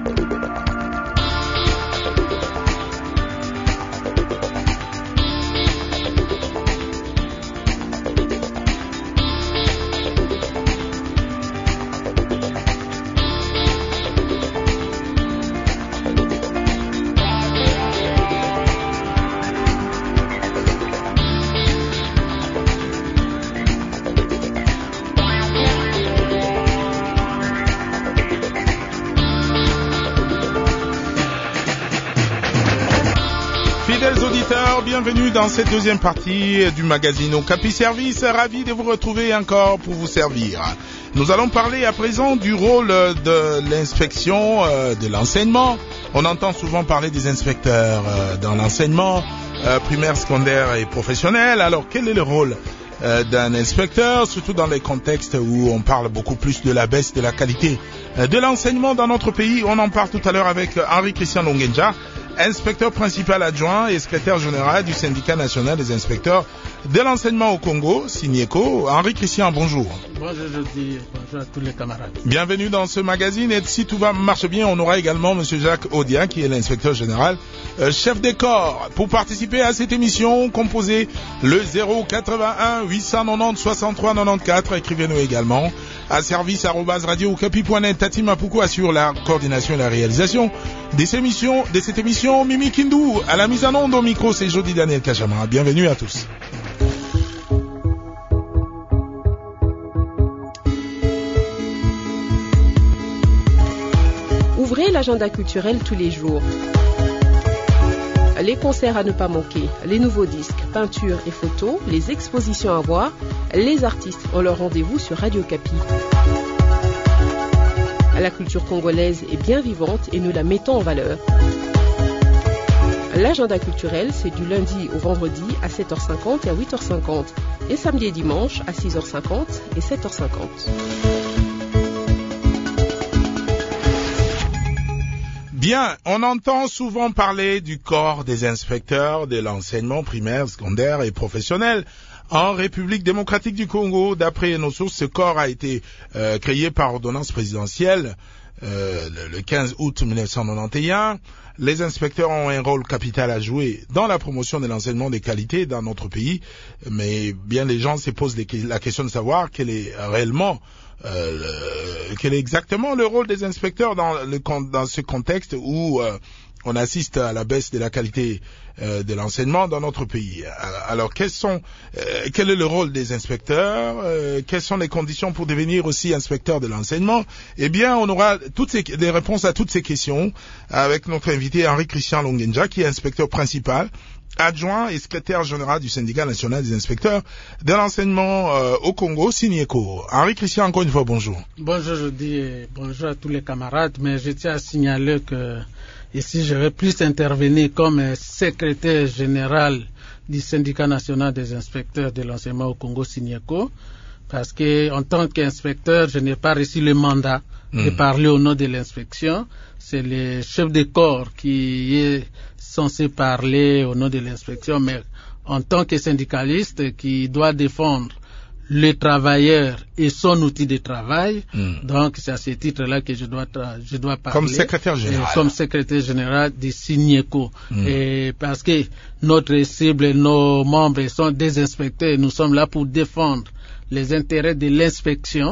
Bienvenue dans cette deuxième partie du magazine Okapi Service. Ravi de vous retrouver encore pour vous servir. Nous allons parler à présent du rôle de l'inspection de l'enseignement. On entend souvent parler des inspecteurs dans l'enseignement primaire, secondaire et professionnel. Alors, quel est le rôle d'un inspecteur, surtout dans les contextes où on parle beaucoup plus de la baisse de la qualité de l'enseignement dans notre pays? On en parle tout à l'heure avec Henri-Christian Longenja, inspecteur principal adjoint et secrétaire général du syndicat national des inspecteurs de l'enseignement au Congo, Sinieko. Henri-Christian, bonjour. Bonjour, je dis bonjour à tous les camarades. Bienvenue dans ce magazine et si tout marche bien, on aura également M. Jacques Odia qui est l'inspecteur général, chef des corps. Pour participer à cette émission, composez le 081 890 63 94. Écrivez-nous également à service@radio-okapi.net. Tati Mapuko assure la coordination et la réalisation de cette émission. Mimi Kindou à la mise en onde au micro, c'est Jody Daniel Kajama. Bienvenue à tous. Ouvrez l'agenda culturel tous les jours. Les concerts à ne pas manquer, les nouveaux disques, peintures et photos, les expositions à voir, les artistes ont leur rendez-vous sur Radio Okapi. La culture congolaise est bien vivante et nous la mettons en valeur. L'agenda culturel, c'est du lundi au vendredi à 7h50 et à 8h50 et samedi et dimanche à 6h50 et 7h50. Bien, on entend souvent parler du corps des inspecteurs de l'enseignement primaire, secondaire et professionnel en République démocratique du Congo. D'après nos sources, ce corps a été créé par ordonnance présidentielle le 15 août 1991. Les inspecteurs ont un rôle capital à jouer dans la promotion de l'enseignement de qualité dans notre pays, mais bien les gens se posent la question de savoir quel est exactement le rôle des inspecteurs dans ce contexte où on assiste à la baisse de la qualité de l'enseignement dans notre pays. Alors, quel est le rôle des inspecteurs? Quelles sont les conditions pour devenir aussi inspecteur de l'enseignement? Eh bien, on aura des réponses à toutes ces questions avec notre invité Henri-Christian Longenja, qui est inspecteur principal, adjoint et secrétaire général du syndicat national des inspecteurs de l'enseignement au Congo, Sinieko. Henri-Christian, encore une fois, bonjour. Bonjour, je dis bonjour à tous les camarades, mais je tiens à signaler que ici, je vais plus intervenir comme secrétaire général du syndicat national des inspecteurs de l'enseignement au Congo, Sinieko, parce que en tant qu'inspecteur, je n'ai pas reçu le mandat de parler au nom de l'inspection. C'est le chef de corps qui est censé parler au nom de l'inspection, mais en tant que syndicaliste qui doit défendre le travailleur et son outil de travail. Donc, c'est à ce titre-là que je dois parler. Comme secrétaire général. Comme secrétaire général du Sinieko. Et parce que notre cible, nos membres sont des inspecteurs, nous sommes là pour défendre les intérêts de l'inspection,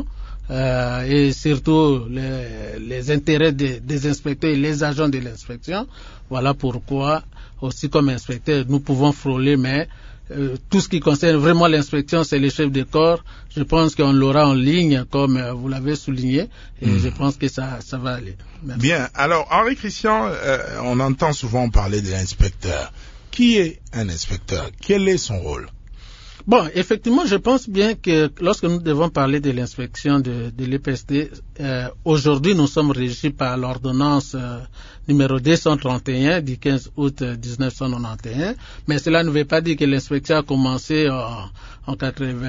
et surtout les intérêts des inspecteurs et les agents de l'inspection. Voilà pourquoi, aussi comme inspecteur, nous pouvons frôler, mais tout ce qui concerne vraiment l'inspection, c'est le chef de corps. Je pense qu'on l'aura en ligne, comme vous l'avez souligné, et je pense que ça va aller. Merci. Bien. Alors, Henri-Christian, on entend souvent parler de l'inspecteur. Qui est un inspecteur? Quel est son rôle? Bon, effectivement, je pense bien que lorsque nous devons parler de l'inspection de l'EPSD, aujourd'hui nous sommes régis par l'ordonnance numéro 231 du 15 août 1991, mais cela ne veut pas dire que l'inspection a commencé en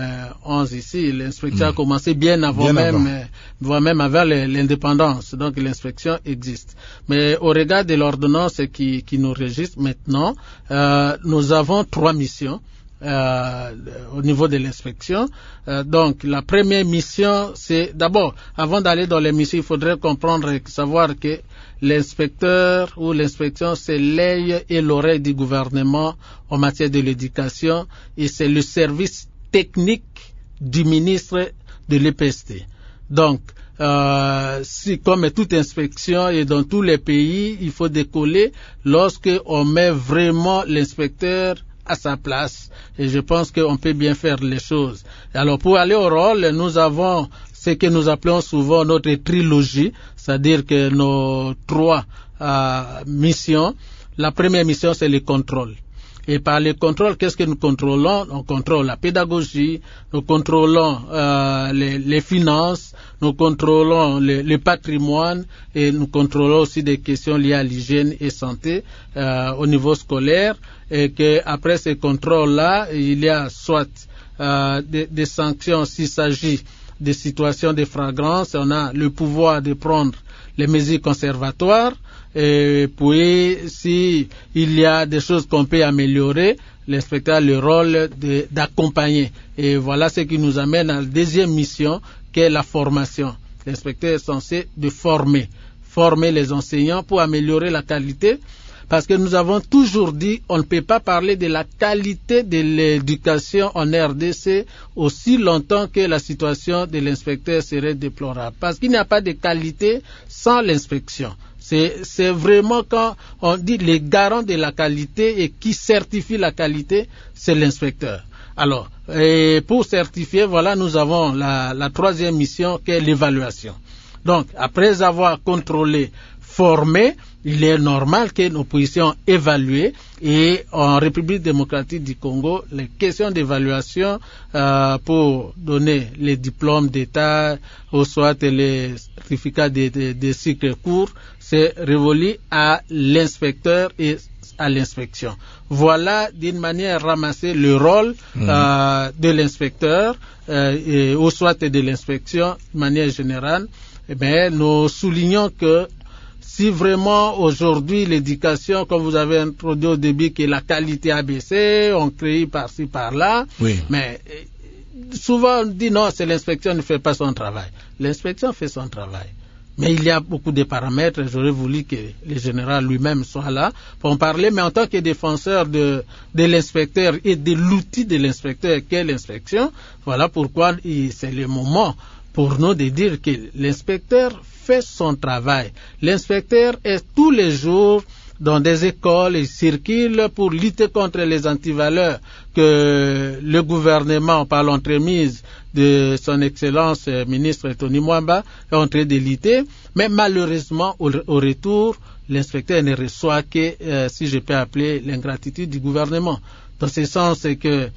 91 ici. L'inspection a commencé bien avant même avant l'indépendance, donc l'inspection existe. Mais au regard de l'ordonnance qui nous régisse maintenant, nous avons 3 missions. au niveau de l'inspection. Donc la première mission, c'est d'abord, avant d'aller dans les missions, il faudrait comprendre et savoir que l'inspecteur ou l'inspection, c'est l'œil et l'oreille du gouvernement en matière de l'éducation et c'est le service technique du ministre de l'EPST. Donc, si comme toute inspection et dans tous les pays, il faut décoller lorsque on met vraiment l'inspecteur à sa place. Et je pense qu'on peut bien faire les choses. Alors, pour aller au rôle, nous avons ce que nous appelons souvent notre trilogie, c'est-à-dire que nos 3 missions. La première mission, c'est le contrôle. Et par le contrôle, qu'est-ce que nous contrôlons? On contrôle la pédagogie, nous contrôlons les finances, nous contrôlons le patrimoine et nous contrôlons aussi des questions liées à l'hygiène et santé au niveau scolaire. Et que après ces contrôles-là, il y a soit des sanctions s'il s'agit de situations de flagrance, on a le pouvoir de prendre les mesures conservatoires. Et puis, si il y a des choses qu'on peut améliorer, l'inspecteur a le rôle d'accompagner. Et voilà ce qui nous amène à la deuxième mission, qui est la formation. L'inspecteur est censé de former les enseignants pour améliorer la qualité. Parce que nous avons toujours dit, on ne peut pas parler de la qualité de l'éducation en RDC aussi longtemps que la situation de l'inspecteur serait déplorable. Parce qu'il n'y a pas de qualité sans l'inspection. C'est vraiment quand on dit les garants de la qualité et qui certifie la qualité, c'est l'inspecteur. Alors, et pour certifier, voilà, nous avons la troisième mission qui est l'évaluation. Donc, après avoir contrôlé, formé, il est normal que nous puissions évaluer et en République démocratique du Congo, les questions d'évaluation pour donner les diplômes d'État ou soit les certificats de cycle court, c'est révolu à l'inspecteur et à l'inspection. Voilà d'une manière ramasser le rôle de l'inspecteur ou soit de l'inspection de manière générale. Eh bien, nous soulignons que si vraiment aujourd'hui l'éducation, comme vous avez introduit au début, que la qualité a baissé, on crée par-ci par-là, oui. Mais souvent on dit non, c'est l'inspection ne fait pas son travail. L'inspection fait son travail. Mais il y a beaucoup de paramètres, j'aurais voulu que le général lui-même soit là pour en parler, mais en tant que défenseur de l'inspecteur et de l'outil de l'inspecteur qu'est l'inspection, voilà pourquoi c'est le moment pour nous de dire que l'inspecteur fait son travail. L'inspecteur est tous les jours dans des écoles, il circule pour lutter contre les antivaleurs que le gouvernement, par l'entremise de son excellence ministre Tony Mwamba, est en train de lutter. Mais malheureusement, au retour, l'inspecteur ne reçoit que, si je peux appeler, l'ingratitude du gouvernement. Dans ce sens, c'est que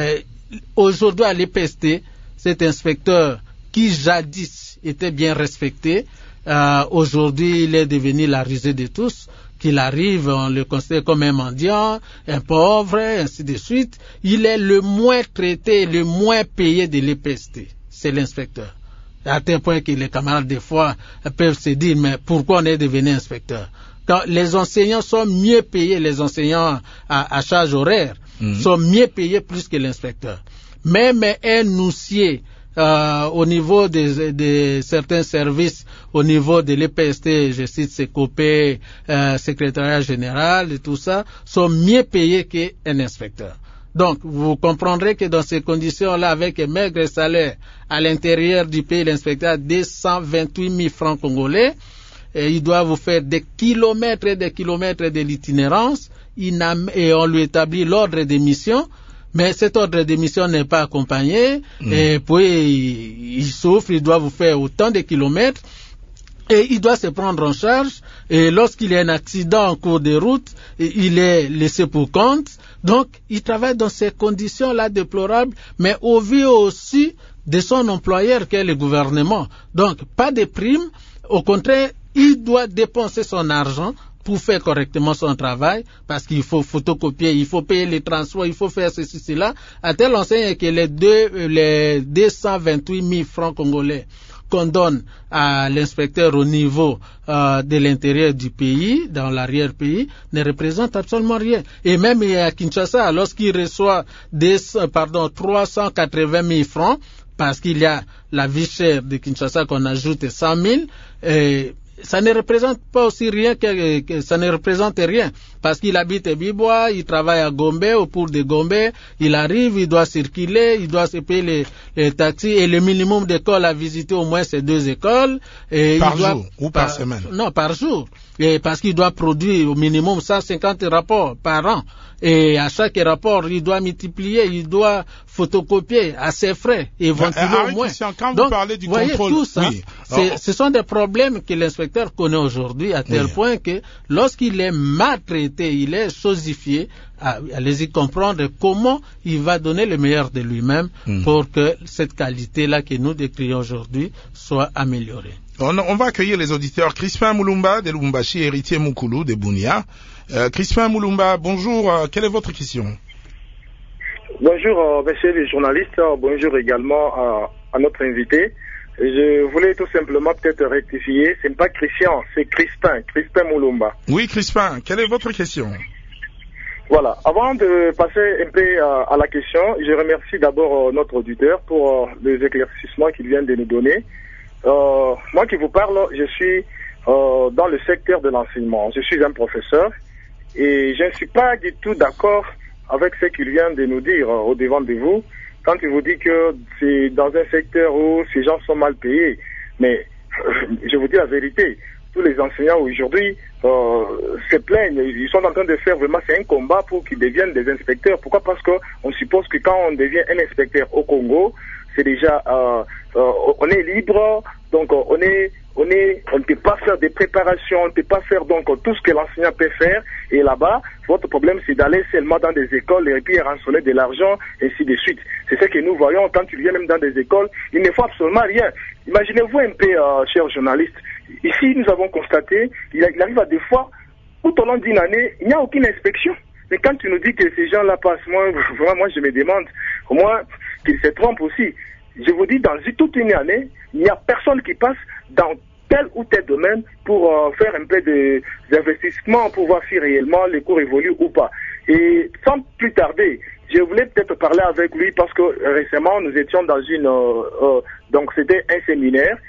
aujourd'hui à l'EPST, cet inspecteur qui jadis était bien respecté, aujourd'hui il est devenu la risée de tous, qu'il arrive, on le considère comme un mendiant, un pauvre, ainsi de suite. Il est le moins traité, le moins payé de l'EPST, c'est l'inspecteur. À tel point que les camarades des fois peuvent se dire, mais pourquoi on est devenu inspecteur? Quand les enseignants sont mieux payés, les enseignants à charge horaire, sont mieux payés plus que l'inspecteur. Même un huissier, au niveau de certains services, au niveau de l'EPST, je cite CECOPE, secrétariat général et tout ça, sont mieux payés qu'un inspecteur. Donc, vous comprendrez que dans ces conditions-là, avec un maigre salaire à l'intérieur du pays, l'inspecteur a 228 000 francs congolais, et il doit vous faire des kilomètres et des kilomètres de l'itinérance, et on lui établit l'ordre de mission. Mais cet ordre de mission n'est pas accompagné, et puis il souffre, il doit vous faire autant de kilomètres, et il doit se prendre en charge, et lorsqu'il y a un accident en cours de route, il est laissé pour compte. Donc, il travaille dans ces conditions-là déplorables, mais au vu aussi de son employeur qu'est le gouvernement. Donc, pas de primes, au contraire, il doit dépenser son argent pour faire correctement son travail, parce qu'il faut photocopier, il faut payer les transports, il faut faire ceci, cela, à telle enseigne que les 228 000 francs congolais qu'on donne à l'inspecteur au niveau de l'intérieur du pays, dans l'arrière-pays, ne représente absolument rien. Et même à Kinshasa, lorsqu'il reçoit 380 000 francs, parce qu'il y a la vie chère de Kinshasa qu'on ajoute 100 000, ça ne représente pas aussi rien ça ne représente rien, parce qu'il habite à Bibois, il travaille à Gombe, au port de Gombe, il arrive, il doit circuler, il doit se payer les taxis, et le minimum d'écoles à visiter au moins c'est 2 écoles. Et par jour ou par semaine? Non, par jour. Et parce qu'il doit produire au minimum 150 rapports par an. Et à chaque rapport, il doit multiplier, il doit photocopier à ses frais, éventuellement au moins. Quand Donc, vous parlez du voyez, contrôle, tout ça, oui. Ce sont des problèmes que l'inspecteur connaît aujourd'hui, à tel point que lorsqu'il est maltraité, il est chosifié, allez-y comprendre comment il va donner le meilleur de lui-même pour que cette qualité-là que nous décrions aujourd'hui soit améliorée. On va accueillir les auditeurs. Crispin Moulumba de Lubumbashi, héritier Mukulu de Bunia. Crispin Moulumba, bonjour. Quelle est votre question? Bonjour, messieurs les journalistes. Bonjour également à notre invité. Je voulais tout simplement peut-être rectifier. Ce n'est pas Christian, c'est Crispin Moulumba. Oui, Crispin, quelle est votre question? Voilà. Avant de passer un peu à la question, je remercie d'abord notre auditeur pour les éclaircissements qu'il vient de nous donner. Moi qui vous parle, je suis dans le secteur de l'enseignement. Je suis un professeur et je ne suis pas du tout d'accord avec ce qu'il vient de nous dire au devant de vous quand il vous dit que c'est dans un secteur où ces gens sont mal payés. Mais je vous dis la vérité, tous les enseignants aujourd'hui se plaignent, ils sont en train de faire vraiment, c'est un combat pour qu'ils deviennent des inspecteurs. Pourquoi? Parce qu'on suppose que quand on devient un inspecteur au Congo, c'est déjà, on est libre, donc on ne peut pas faire des préparations, on ne peut pas faire donc tout ce que l'enseignant peut faire. Et là-bas, votre problème c'est d'aller seulement dans des écoles et puis rançonner de l'argent, ainsi de suite. C'est ce que nous voyons quand tu viens même dans des écoles, il ne faut absolument rien. Imaginez-vous un peu, chers journalistes, ici nous avons constaté, il arrive à des fois, tout au long d'une année, il n'y a aucune inspection. Mais quand tu nous dis que ces gens-là passent, moi je me demande, au moins qu'ils se trompent aussi. Je vous dis, dans toute une année, il n'y a personne qui passe dans tel ou tel domaine pour faire un peu d'investissement, pour voir si réellement les cours évoluent ou pas. Et sans plus tarder, je voulais peut-être parler avec lui parce que récemment, nous étions dans donc c'était un séminaire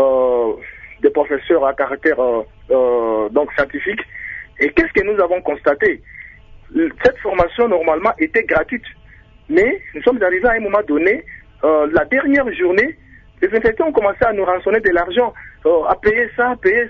de professeurs à caractère donc scientifique. Et qu'est-ce que nous avons constaté? Cette formation, normalement, était gratuite. Mais nous sommes arrivés à un moment donné, la dernière journée, les inspecteurs ont commencé à nous rançonner de l'argent, à payer ça.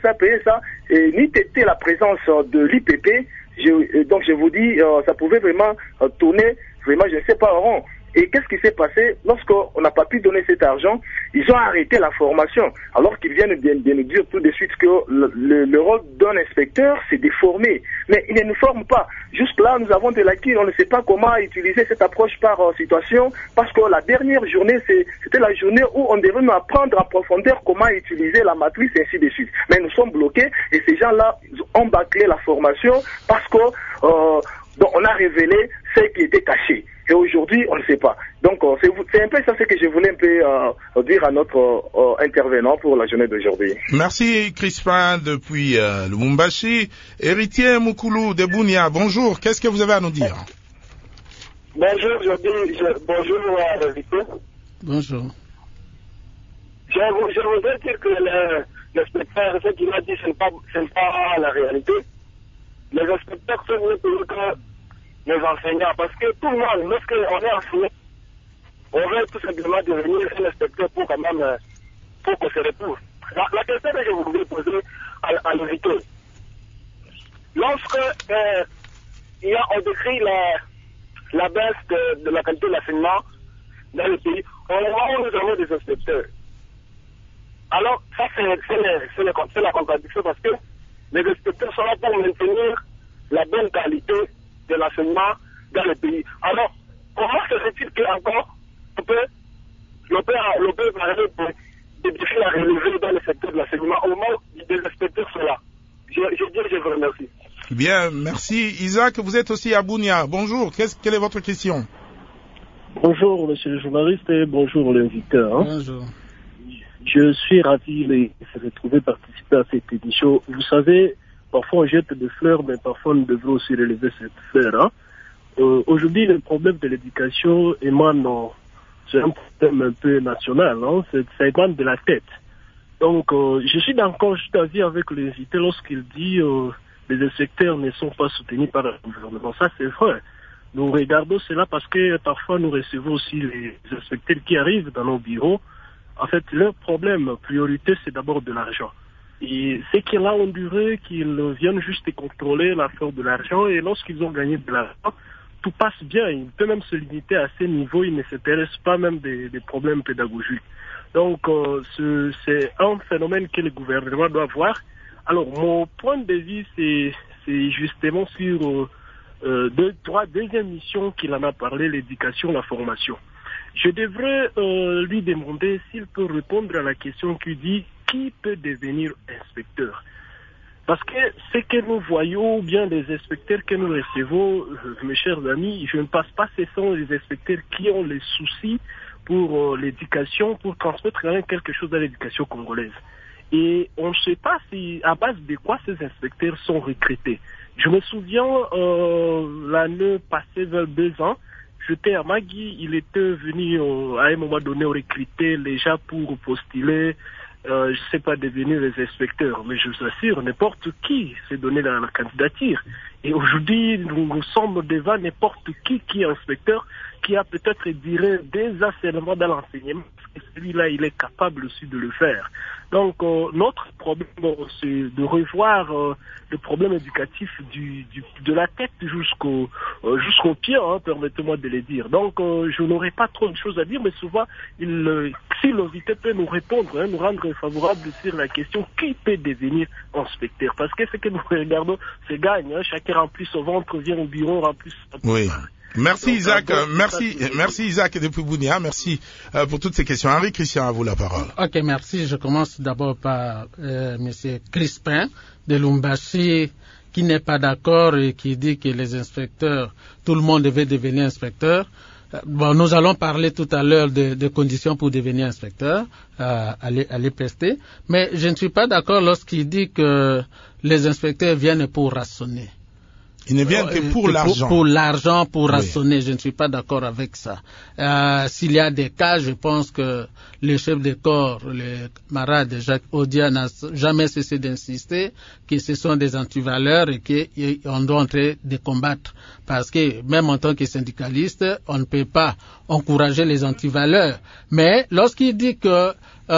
Et ni était la présence de l'IPP, donc je vous dis, ça pouvait vraiment tourner, vraiment, je ne sais pas, rond. Et qu'est-ce qui s'est passé? Lorsqu'on n'a pas pu donner cet argent, ils ont arrêté la formation. Alors qu'ils viennent de nous dire tout de suite que le rôle d'un inspecteur, c'est de former. Mais ils ne nous forment pas. Jusque là, nous avons des lacunes. On ne sait pas comment utiliser cette approche par situation. Parce que la dernière journée, c'était la journée où on devait nous apprendre en profondeur comment utiliser la matrice et ainsi de suite. Mais nous sommes bloqués et ces gens-là ont bâclé la formation parce que donc on a révélé ce qui était caché. Et aujourd'hui, on ne sait pas. Donc, c'est un peu ça ce que je voulais un peu dire à notre intervenant pour la journée d'aujourd'hui. Merci, Crispin, depuis Lubumbashi. Héritier Mukulu de Bunia, bonjour. Qu'est-ce que vous avez à nous dire? Bonjour, bonjour à l'invité. Bonjour. Je voudrais dire que l'inspecteur, ce qu'il a dit, ce n'est pas la réalité. Les inspecteurs sont mieux payés que les enseignants, parce que tout le monde, lorsqu'on est enseignant, on veut tout simplement devenir un inspecteur pour quand même, pour qu'on se retrouve. La question que je voulais poser à l'invité, lorsque on décrit la baisse de la qualité de l'enseignement dans le pays, au moment où nous avons des inspecteurs. Alors, ça c'est la contradiction, parce que les inspecteurs sont là pour maintenir la bonne qualité de l'enseignement dans le pays. Alors, comment se fait-il qu'encore on peut parler de défis à relever dans le secteur de l'enseignement au moment où des inspecteurs sont là? Je vous remercie. Bien, merci. Isaac, vous êtes aussi à Bunia. Bonjour, quelle est votre question? Bonjour, monsieur le journaliste, et bonjour l'inviteur. Bonjour. je suis ravi de se retrouver participer à cette édition. Vous savez, parfois on jette des fleurs, mais parfois on devrait aussi relever cette fleur. Hein. Aujourd'hui, le problème de l'éducation émane, c'est un problème un peu national, hein. Ça émane de la tête. Donc, je suis d'accord, juste d'avis avec l'invité lorsqu'il dit les inspecteurs ne sont pas soutenus par le gouvernement. Ça, c'est vrai. Nous regardons cela parce que parfois nous recevons aussi les inspecteurs qui arrivent dans nos bureaux. En fait, leur problème, priorité, c'est d'abord de l'argent. Et c'est qu'ils là ont duré, qu'ils viennent juste contrôler l'affaire de l'argent, et lorsqu'ils ont gagné de l'argent, tout passe bien. Ils peuvent même se limiter à ces niveaux, ils ne s'intéressent pas même des problèmes pédagogiques. Donc, c'est un phénomène que le gouvernement doit voir. Alors, mon point de vue, c'est justement sur deuxième mission qu'il en a parlé, l'éducation, la formation. Je devrais lui demander s'il peut répondre à la question qui dit qui peut devenir inspecteur. Parce que ce que nous voyons, ou bien les inspecteurs que nous recevons, mes chers amis, je ne pense pas que ce sont les inspecteurs qui ont les soucis pour l'éducation, pour transmettre quelque chose à l'éducation congolaise. Et on ne sait pas à base de quoi ces inspecteurs sont recrutés. Je me souviens, l'année passée, vers 2 ans, j'étais à Magui, il était venu à un moment donné recruter les gens pour postuler, je ne sais pas, devenir les inspecteurs. Mais je vous assure, n'importe qui s'est donné la candidature. Et aujourd'hui, nous sommes devant n'importe qui est inspecteur, qui a peut-être duré des ans seulement dans l'enseignement, parce que celui-là, il est capable aussi de le faire. Donc, notre problème, c'est de revoir le problème éducatif de la tête jusqu'au pied, hein, permettez-moi de le dire. Donc, je n'aurais pas trop de choses à dire, mais souvent, si l'invité peut nous répondre, hein, nous rendre favorables sur la question qui peut devenir inspecteur. Parce que ce que nous regardons, c'est gagne. Hein, chacun remplit son ventre, vient au bureau, remplit son ventre. Oui. Merci Isaac, merci Isaac depuis Bounia, merci pour toutes ces questions. Henri Christian, à vous la parole. Ok, merci. Je commence d'abord par Monsieur Crispin de Lumbashi, qui n'est pas d'accord et qui dit que les inspecteurs, tout le monde devait devenir inspecteur. Bon, nous allons parler tout à l'heure des conditions pour devenir inspecteur à l'EPST, mais je ne suis pas d'accord lorsqu'il dit que les inspecteurs viennent pour rationner. Ils ne viennent que pour l'argent. Pour l'argent, pour rationner. Je ne suis pas d'accord avec ça. S'il y a des cas, je pense que le chef de corps, le camarade Jacques Odia, n'a jamais cessé d'insister que ce sont des antivaleurs et qu'on doit entrer de combattre. Parce que même en tant que syndicaliste, on ne peut pas encourager les antivaleurs. Mais lorsqu'il dit que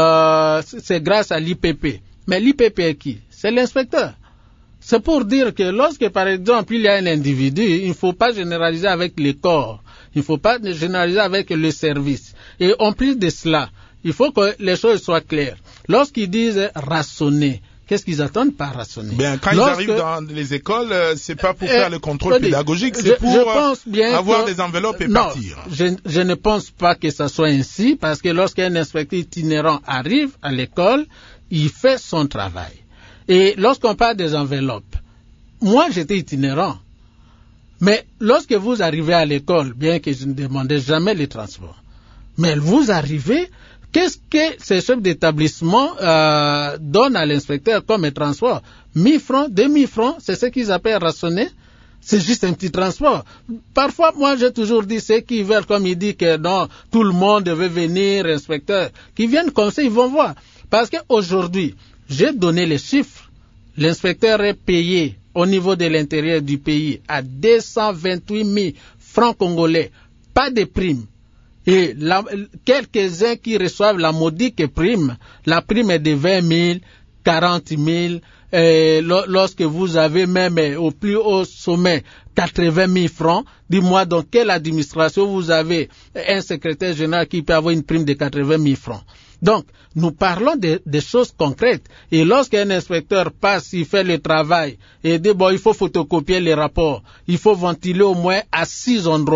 c'est grâce à l'IPP, mais l'IPP est qui? C'est l'inspecteur. C'est pour dire que lorsque, par exemple, il y a un individu, il ne faut pas généraliser avec les corps, il ne faut pas généraliser avec le service. Et en plus de cela, il faut que les choses soient claires. Lorsqu'ils disent rationner, qu'est-ce qu'ils attendent par rationner? Bien, quand ils arrivent dans les écoles, c'est pas pour faire le contrôle pédagogique, c'est pour avoir des enveloppes et partir. Je ne pense pas que ça soit ainsi, parce que lorsqu'un inspecteur itinérant arrive à l'école, il fait son travail. Et lorsqu'on parle des enveloppes, moi j'étais itinérant, mais lorsque vous arrivez à l'école, bien que je ne demandais jamais les transports, mais vous arrivez, qu'est-ce que ces chefs d'établissement donnent à l'inspecteur comme transport? 1000 francs, 2000 francs, c'est ce qu'ils appellent rationner. C'est juste un petit transport. Parfois, moi, j'ai toujours dit, ceux qui veulent, comme il dit que non, tout le monde devait venir, inspecteur, qui viennent comme ça, ils vont voir. Parce qu'aujourd'hui, j'ai donné les chiffres. L'inspecteur est payé au niveau de l'intérieur du pays à 228 000 francs congolais, pas de primes. Et quelques-uns qui reçoivent la modique prime, la prime est de 20 000, 40 000, lorsque vous avez même au plus haut sommet 80 000 francs, dis-moi dans quelle administration vous avez un secrétaire général qui peut avoir une prime de 80 000 francs. Donc, nous parlons des choses concrètes. Et lorsqu'un inspecteur passe, il fait le travail, et dit, bon, il faut photocopier les rapports, il faut ventiler au moins à 6 endroits.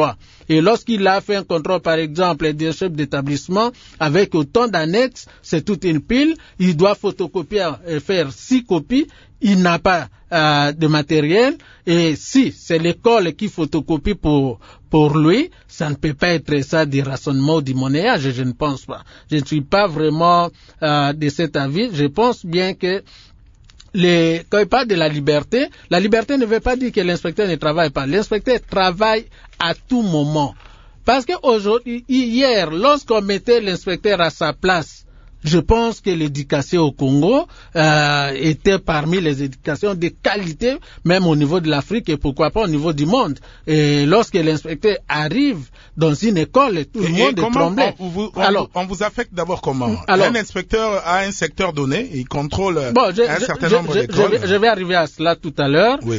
Et lorsqu'il a fait un contrôle, par exemple, des chefs d'établissement, avec autant d'annexes, c'est toute une pile, il doit photocopier et faire 6 copies, il n'a pas de matériel, et si c'est l'école qui photocopie pour lui, ça ne peut pas être ça du rationnement ou du monnayage, je ne pense pas. Je ne suis pas vraiment de cet avis. Je pense bien que quand il parle de la liberté ne veut pas dire que l'inspecteur ne travaille pas. L'inspecteur travaille à tout moment. Parce que aujourd'hui, hier, lorsqu'on mettait l'inspecteur à sa place, je pense que l'éducation au Congo était parmi les éducations de qualité, même au niveau de l'Afrique et pourquoi pas au niveau du monde. Et lorsque l'inspecteur arrive dans une école, tout le monde est tremblé. On vous affecte d'abord comment? Un inspecteur a un secteur donné, il contrôle un certain nombre d'écoles. Je vais arriver à cela tout à l'heure. Oui.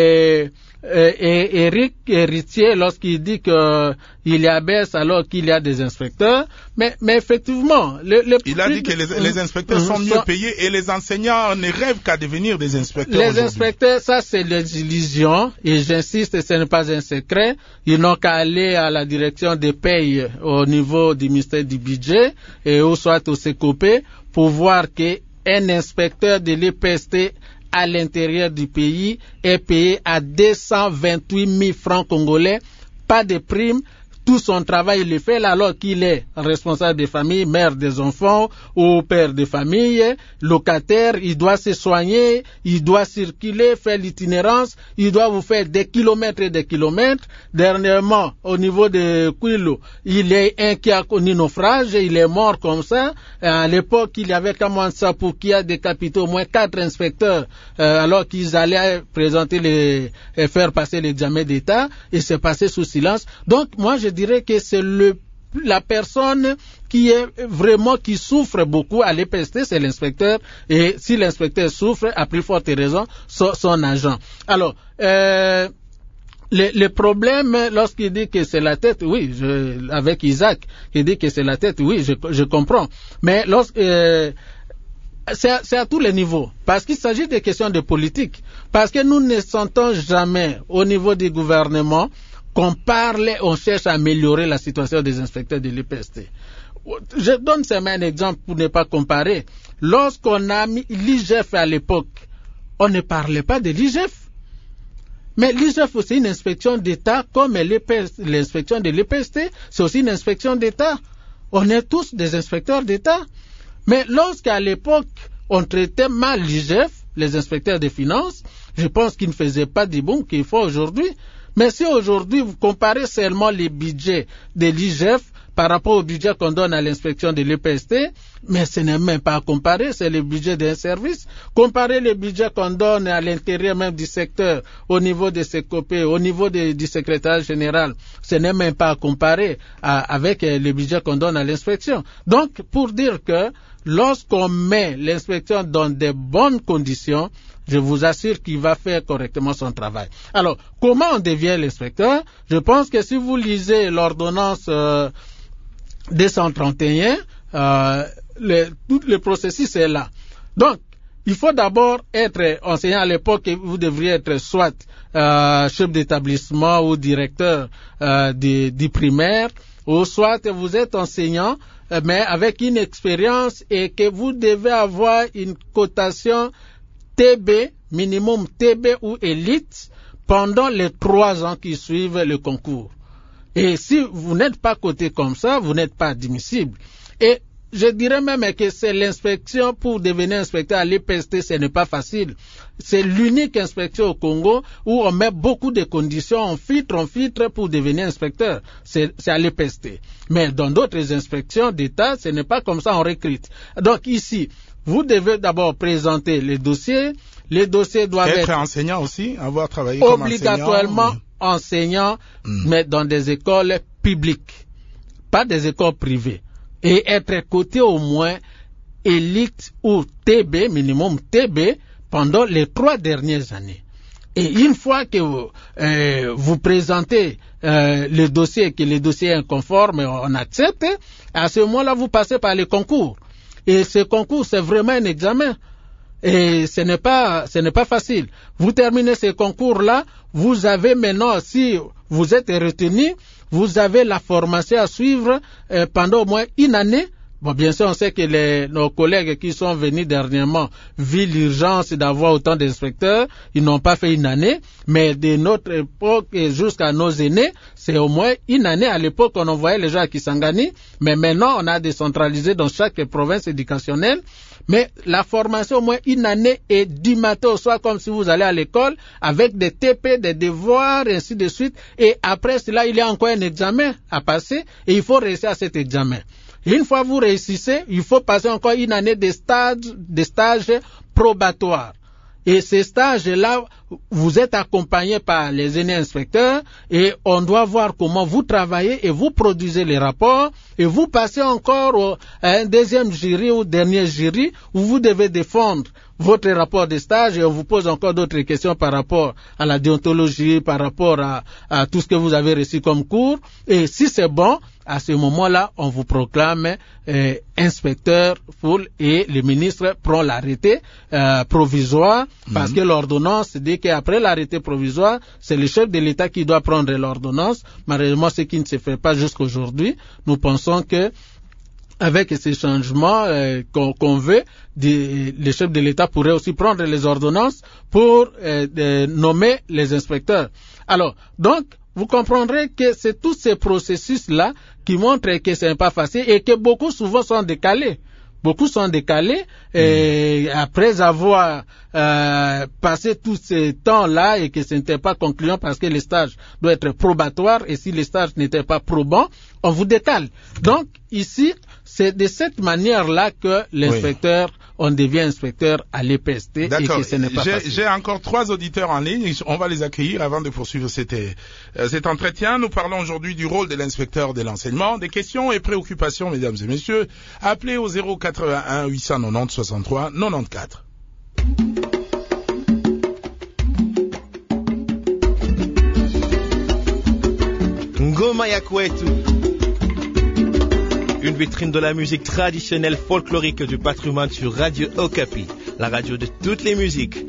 Et Eric Héritier, lorsqu'il dit que il y a baisse alors qu'il y a des inspecteurs, mais effectivement, il a dit que les inspecteurs sont mieux payés et les enseignants ne rêvent qu'à devenir des inspecteurs. Les inspecteurs, ça c'est des illusions, et j'insiste, ce n'est pas un secret. Ils n'ont qu'à aller à la direction des payes au niveau du ministère du budget et ou soit au CECOPE pour voir qu'un inspecteur de l'EPST à l'intérieur du pays est payé à 228 000 francs congolais, pas de prime. Tout son travail, il le fait là, alors qu'il est responsable des familles, mère des enfants ou père de famille, locataire, il doit se soigner, il doit circuler, faire l'itinérance, il doit vous faire des kilomètres et des kilomètres. Dernièrement, au niveau de Kouilou, il est un qui a connu naufrage, il est mort comme ça. À l'époque, il y avait Kamwan Sapou qui a décapité au moins 4 inspecteurs alors qu'ils allaient présenter faire passer l'examen d'État, et c'est passé sous silence. Donc, moi, je dirais que c'est la personne qui souffre beaucoup à l'EPST, c'est l'inspecteur, et si l'inspecteur souffre, à plus forte raison, son agent. Alors, le problème, lorsqu'il dit que c'est la tête, oui, avec Isaac, il dit que c'est la tête, oui, je comprends. Mais c'est à tous les niveaux, parce qu'il s'agit de questions de politique, parce que nous ne sentons jamais au niveau du gouvernement qu'on parle, on cherche à améliorer la situation des inspecteurs de l'EPST. Je donne seulement un exemple pour ne pas comparer. Lorsqu'on a mis l'IGF à l'époque, on ne parlait pas de l'IGF. Mais l'IGF, c'est une inspection d'État, comme l'inspection de l'EPST, c'est aussi une inspection d'État. On est tous des inspecteurs d'État. Mais lorsqu'à l'époque, on traitait mal l'IGF, les inspecteurs des finances, je pense qu'ils ne faisaient pas du bon qu'il faut aujourd'hui. Mais si aujourd'hui vous comparez seulement les budgets de l'IGF par rapport au budget qu'on donne à l'inspection de l'EPST, mais ce n'est même pas à comparer, c'est le budget d'un service. Comparer le budget qu'on donne à l'intérieur même du secteur, au niveau des CECOPE, au niveau du secrétaire général, ce n'est même pas à comparer avec le budget qu'on donne à l'inspection. Donc, pour dire que lorsqu'on met l'inspection dans de bonnes conditions, je vous assure qu'il va faire correctement son travail. Alors, comment on devient l'inspecteur? Je pense que si vous lisez l'ordonnance 231, tout le processus est là. Donc, il faut d'abord être enseignant. À l'époque, vous devriez être soit chef d'établissement ou directeur du primaire, ou soit vous êtes enseignant, mais avec une expérience et que vous devez avoir une cotation TB, minimum TB ou élite, pendant les 3 ans qui suivent le concours. Et si vous n'êtes pas coté comme ça, vous n'êtes pas admissible. Et je dirais même que c'est l'inspection pour devenir inspecteur à l'EPST, ce n'est pas facile. C'est l'unique inspection au Congo où on met beaucoup de conditions, on filtre pour devenir inspecteur. C'est à l'EPST. Mais dans d'autres inspections d'État, ce n'est pas comme ça, on recrute. Donc ici, vous devez d'abord présenter les dossiers. Les dossiers doivent être enseignant aussi, avoir travaillé comme enseignant. Obligatoirement enseignant, mais dans des écoles publiques, pas des écoles privées. Et être coté au moins élite ou TB, minimum TB, pendant les 3 dernières années. Et une fois que vous présentez le dossier, que le dossier est conforme, on accepte, à ce moment-là, vous passez par les concours. Et ce concours, c'est vraiment un examen. Et ce n'est pas facile. Vous terminez ces concours-là, vous avez maintenant, si vous êtes retenu, vous avez la formation à suivre pendant au moins une année. Bon, bien sûr, on sait que nos collègues qui sont venus dernièrement, vu l'urgence d'avoir autant d'inspecteurs, ils n'ont pas fait une année, mais de notre époque et jusqu'à nos aînés, c'est au moins une année. À l'époque, on envoyait les gens à Kisangani, mais maintenant, on a décentralisé dans chaque province éducationnelle. Mais la formation, au moins une année, est du matin au soir, comme si vous allez à l'école, avec des TP, des devoirs, et ainsi de suite. Et après cela, il y a encore un examen à passer, et il faut réussir à cet examen. Et une fois vous réussissez, il faut passer encore une année de stages probatoires. Et ces stages-là, vous êtes accompagnés par les aînés inspecteurs et on doit voir comment vous travaillez et vous produisez les rapports et vous passez encore à un deuxième jury ou dernier jury où vous devez défendre votre rapport de stage et on vous pose encore d'autres questions par rapport à la déontologie, par rapport à tout ce que vous avez reçu comme cours. Et si c'est bon, à ce moment-là, on vous proclame inspecteur full et le ministre prend l'arrêté provisoire parce que l'ordonnance dit qu'après l'arrêté provisoire, c'est le chef de l'État qui doit prendre l'ordonnance. Malheureusement, ce qui ne se fait pas jusqu'aujourd'hui. Nous pensons que avec ces changements qu'on veut, le chef de l'État pourrait aussi prendre les ordonnances pour nommer les inspecteurs. Alors, donc, vous comprendrez que c'est tous ces processus-là qui montrent que ce n'est pas facile et que beaucoup souvent sont décalés. Beaucoup sont décalés et après avoir passé tout ce temps-là et que ce n'était pas concluant parce que les stages doivent être probatoires et si les stages n'étaient pas probants, on vous décale. Donc ici, c'est de cette manière-là que l'inspecteur, on devient inspecteur à l'EPST et que ce n'est pas facile. J'ai encore 3 auditeurs en ligne, on va les accueillir avant de poursuivre cet entretien. Nous parlons aujourd'hui du rôle de l'inspecteur de l'enseignement, des questions et préoccupations, mesdames et messieurs. Appelez au 081 890 63 94. Ngoma ya kwetu. Une vitrine de la musique traditionnelle folklorique du patrimoine sur Radio Okapi, la radio de toutes les musiques.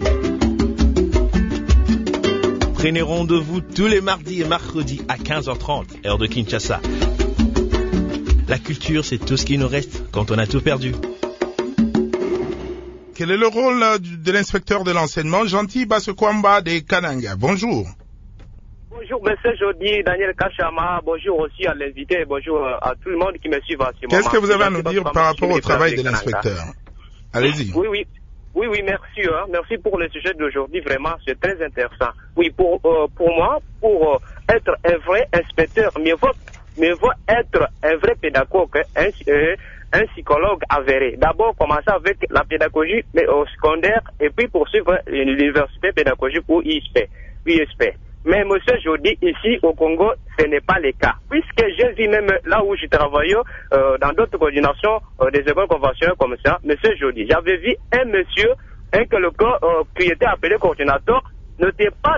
Prenez rendez-vous tous les mardis et mercredis à 15h30, heure de Kinshasa. La culture, c'est tout ce qui nous reste quand on a tout perdu. Quel est le rôle de l'inspecteur de l'enseignement, Gentil Basekwamba de Kananga? Bonjour. Bonjour, monsieur Jody, Daniel Kachama. Bonjour aussi à l'invité. Bonjour à tout le monde qui me suit à ce moment. Qu'est-ce que vous avez à nous dire par rapport au travail de l'inspecteur? Allez-y. Oui, merci. Merci pour le sujet d'aujourd'hui. Vraiment, c'est très intéressant. Oui, pour moi, pour être un vrai inspecteur, mieux vaut être un vrai pédagogue, un psychologue avéré. D'abord, commencer avec la pédagogie mais au secondaire et puis poursuivre l'université pédagogique ou ISP. Mais monsieur Jody, ici au Congo, ce n'est pas le cas. Puisque j'ai vu même là où je travaillais, dans d'autres coordinations des écoles conventionnelles comme ça, monsieur Jody, j'avais vu un monsieur, quelqu'un qui était appelé coordinateur, n'était pas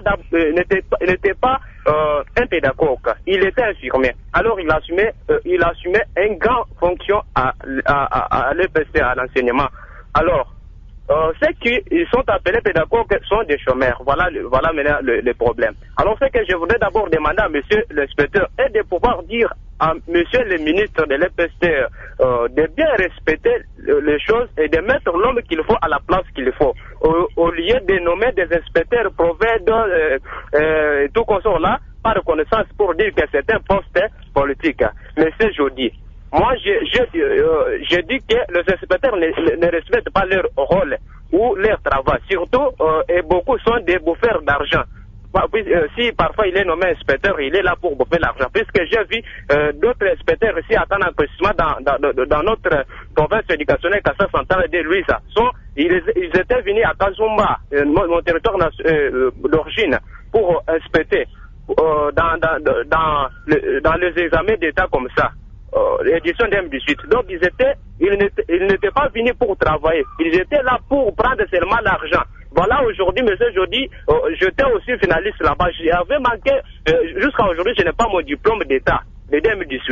un pédagogue, il était infirmier. Alors il assumait une grande fonction à l'EPST, à l'enseignement. Alors, ceux qui sont appelés pédagogues sont des chômeurs. Voilà maintenant le problème. Alors ce que je voudrais d'abord demander à monsieur l'inspecteur est de pouvoir dire à monsieur le ministre de l'EPST de bien respecter les choses et de mettre l'homme qu'il faut à la place qu'il faut. Au lieu de nommer des inspecteurs providers tout consort là, par reconnaissance pour dire que c'est un poste politique. Monsieur Jody, moi, je dis que les inspecteurs ne respectent pas leur rôle ou leur travail. Surtout, et beaucoup sont des bouffeurs d'argent. Si parfois il est nommé inspecteur, il est là pour bouffer l'argent. Puisque j'ai vu d'autres inspecteurs ici attendre un investissement dans notre province éducationnelle, Kassa Centrale de Louisa. Ils étaient venus à Kazumba, mon territoire d'origine, pour inspecter dans les examens d'État comme ça. L'édition 2018. Donc ils n'étaient pas venus pour travailler. Ils étaient là pour prendre seulement l'argent. Voilà, aujourd'hui, monsieur Jody, j'étais aussi finaliste là-bas. J'avais manqué, jusqu'à aujourd'hui, je n'ai pas mon diplôme d'État de 2018.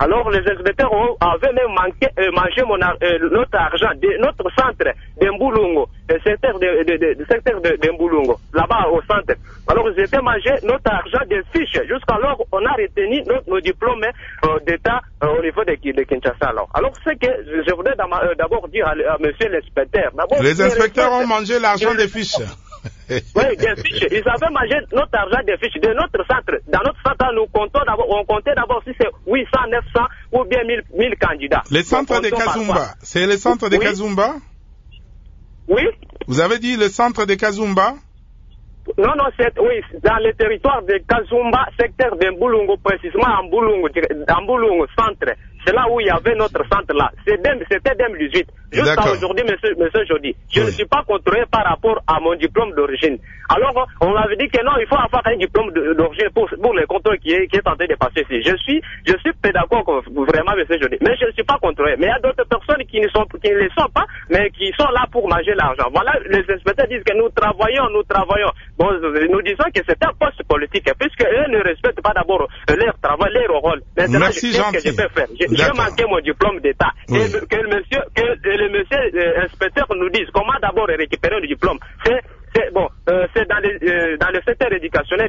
Alors les inspecteurs avaient même mangé notre argent, notre centre de Mbulungu, le secteur de Mbulungu, là-bas au centre. Alors ils étaient mangé notre argent des fiches. Jusqu'alors, on a retenu nos diplômes d'État au niveau de Kinshasa. Alors ce que je voudrais d'abord dire à monsieur l'inspecteur. Les inspecteurs ont mangé l'argent des fiches. Oui, des fiches. Ils avaient mangé notre argent des fiches de notre centre. Dans notre centre, on comptait d'abord si c'est 800, 900 ou bien 1000 candidats. Les centres de Kazumba, c'est le centre de Kazumba? Oui. Vous avez dit le centre de Kazumba? Non, oui, dans le territoire de Kazumba, secteur de Mbulungu, précisément en Mbulungu centre. C'est là où il y avait notre centre là. C'était 2018. Jusqu'à aujourd'hui, monsieur Jody, je ne suis pas contrôlé par rapport à mon diplôme d'origine. Alors, on m'avait dit que non, il faut avoir un diplôme d'origine pour le contrôle qui est en train de passer ici. Je suis pédagogue vraiment, monsieur Jody, mais je ne suis pas contrôlé. Mais il y a d'autres personnes qui ne le sont pas, mais qui sont là pour manger l'argent. Voilà, les inspecteurs disent que nous travaillons. Bon, nous disons que c'est un poste politique, puisque eux ne respectent pas d'abord leur travail, leur rôle. Maintenant, merci, je sais ce que je peux faire. J'ai manqué mon diplôme d'État. Oui. Et que le monsieur inspecteur nous dise comment d'abord récupérer le diplôme. C'est dans le secteur éducationnel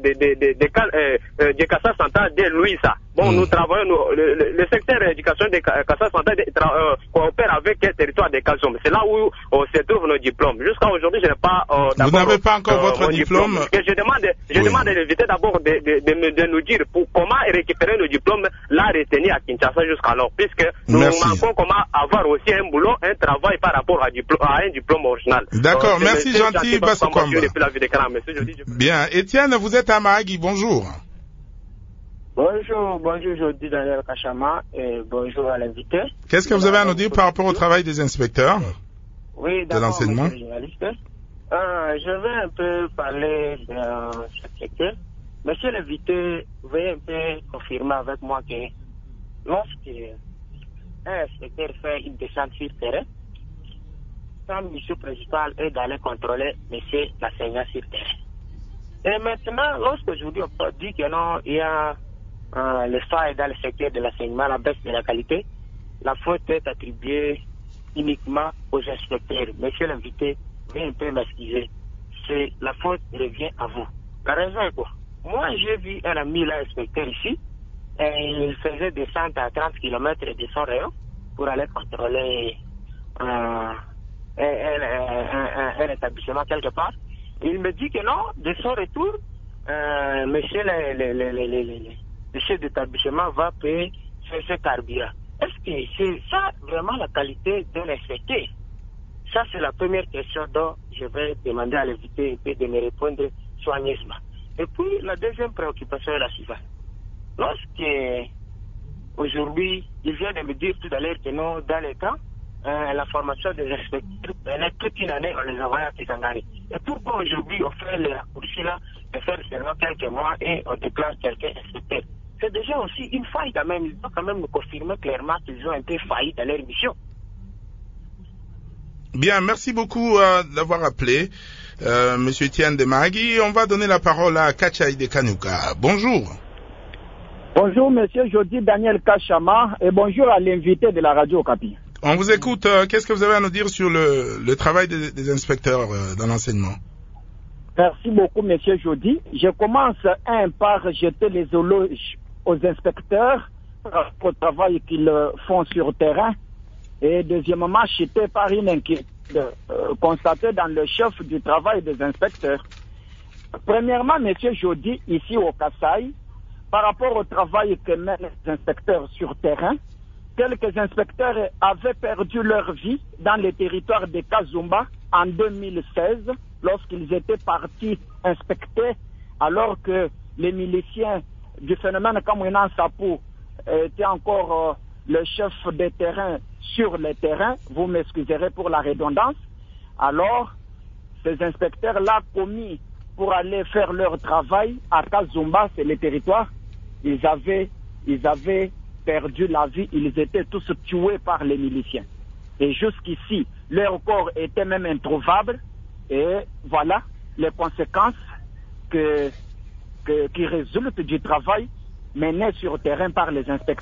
de Kassa Central de Louisa. Bon, nous travaillons, le secteur éducationnel de Kassa Central coopère avec le territoire de Kazum. C'est là où se trouvent nos diplômes. Jusqu'à aujourd'hui, je n'ai pas Vous n'avez pas encore votre diplôme. Je demande de l'éviter d'abord de nous dire comment récupérer le diplôme là retenu à Kinshasa jusqu'alors, puisque nous manquons comment avoir aussi un boulot, un travail par rapport à un diplôme original. D'accord, merci gentil. Bien, Étienne, vous êtes à Mahagi, bonjour. Bonjour, Jody Daniel Kachama et bonjour à l'invité. Qu'est-ce que vous avez à nous dire par rapport au travail des inspecteurs de l'enseignement? Je vais un peu parler de ce secteur. Monsieur l'invité, veuillez un peu confirmer avec moi que lorsqu'un inspecteur fait une descente sur terrain, sa mission principale est d'aller contrôler monsieur l'enseignant sur terrain. Et maintenant, lorsqu'aujourd'hui on dit que non, il y a le faille dans le secteur de l'enseignement, la baisse de la qualité, la faute est attribuée uniquement aux inspecteurs. Monsieur l'invité, veuillez un peu m'excuser. La faute revient à vous. La raison est quoi? Moi, j'ai vu un ami là, inspecteur ici, et il faisait descendre à 30 km de son rayon pour aller contrôler un établissement quelque part. Il me dit que non, de son retour, monsieur le chef d'établissement va payer ce carburant. Est-ce que c'est ça vraiment la qualité de l'inspecteur? Ça, c'est la première question dont je vais demander à l'invité de me répondre soigneusement. Et puis, la deuxième préoccupation est la suivante. Lorsque, aujourd'hui, il vient de me dire tout à l'heure que non, dans les temps, la formation des inspecteurs, toute une année, on les envoie à Kisangani. Et pourquoi aujourd'hui, on fait le raccourci là, de faire seulement quelques mois et on déclare quelqu'un inspecteur? C'est déjà aussi une faille quand même. Ils doivent quand même nous confirmer clairement qu'ils ont un peu failli dans leur mission. Bien, merci beaucoup d'avoir appelé, Monsieur Etienne de Mahagi. On va donner la parole à Kachaïde Kanuka. Bonjour. Bonjour, Monsieur Jody Daniel Kachama, et bonjour à l'invité de la radio Okapi. On vous écoute. Qu'est-ce que vous avez à nous dire sur le travail des inspecteurs dans l'enseignement? Merci beaucoup, Monsieur Jody. Je commence par jeter les éloges aux inspecteurs au travail qu'ils font sur le terrain. Et deuxièmement, j'étais par une inquiétude constatée dans le chef du travail des inspecteurs. Premièrement, Monsieur Jody, ici au Kasaï, par rapport au travail que mènent les inspecteurs sur terrain, quelques inspecteurs avaient perdu leur vie dans les territoires de Kazumba en 2016, lorsqu'ils étaient partis inspecter, alors que les miliciens du phénomène Kamouinan Sapou étaient encore le chef des terrains sur les terrains. Vous m'excuserez pour la redondance. Alors, ces inspecteurs-là commis pour aller faire leur travail à Kazumba, c'est le territoire, ils avaient perdu la vie, ils étaient tous tués par les miliciens. Et jusqu'ici, leur corps était même introuvable. Et voilà les conséquences qui résultent du travail mené sur le terrain par les inspecteurs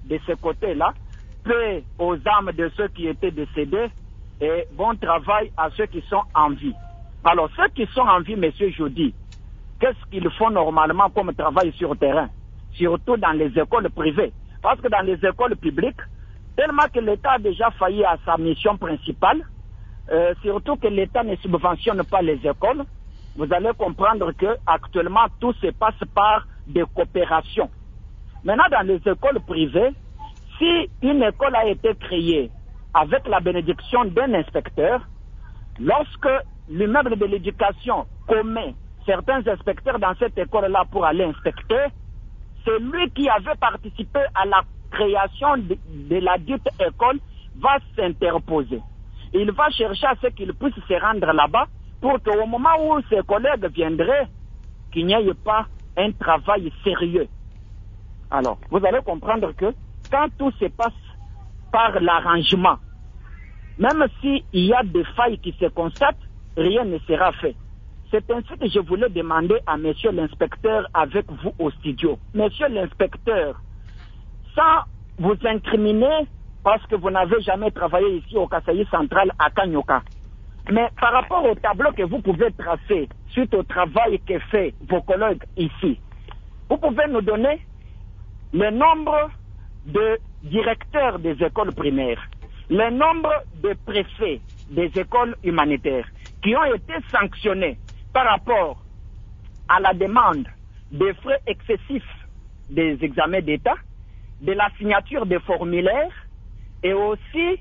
de ce côté-là. Paix aux âmes de ceux qui étaient décédés et bon travail à ceux qui sont en vie. Alors, ceux qui sont en vie, monsieur Jody, qu'est-ce qu'ils font normalement comme travail sur le terrain? Surtout dans les écoles privées. Parce que dans les écoles publiques, tellement que l'État a déjà failli à sa mission principale, surtout que l'État ne subventionne pas les écoles, vous allez comprendre que actuellement tout se passe par des coopérations. Maintenant, dans les écoles privées, si une école a été créée avec la bénédiction d'un inspecteur, lorsque l'immeuble de l'éducation commet certains inspecteurs dans cette école-là pour aller inspecter, c'est lui qui avait participé à la création de la dite école va s'interposer. Il va chercher à ce qu'il puisse se rendre là-bas pour qu'au moment où ses collègues viendraient, qu'il n'y ait pas un travail sérieux. Alors, vous allez comprendre que quand tout se passe par l'arrangement, même s'il y a des failles qui se constatent, rien ne sera fait. C'est ainsi que je voulais demander à monsieur l'inspecteur avec vous au studio. Monsieur l'inspecteur, sans vous incriminer parce que vous n'avez jamais travaillé ici au Kasaï central à Kanyoka, mais par rapport au tableau que vous pouvez tracer suite au travail que fait vos collègues ici, vous pouvez nous donner le nombre de directeurs des écoles primaires, le nombre de préfets des écoles humanitaires qui ont été sanctionnés par rapport à la demande des frais excessifs des examens d'État, de la signature des formulaires et aussi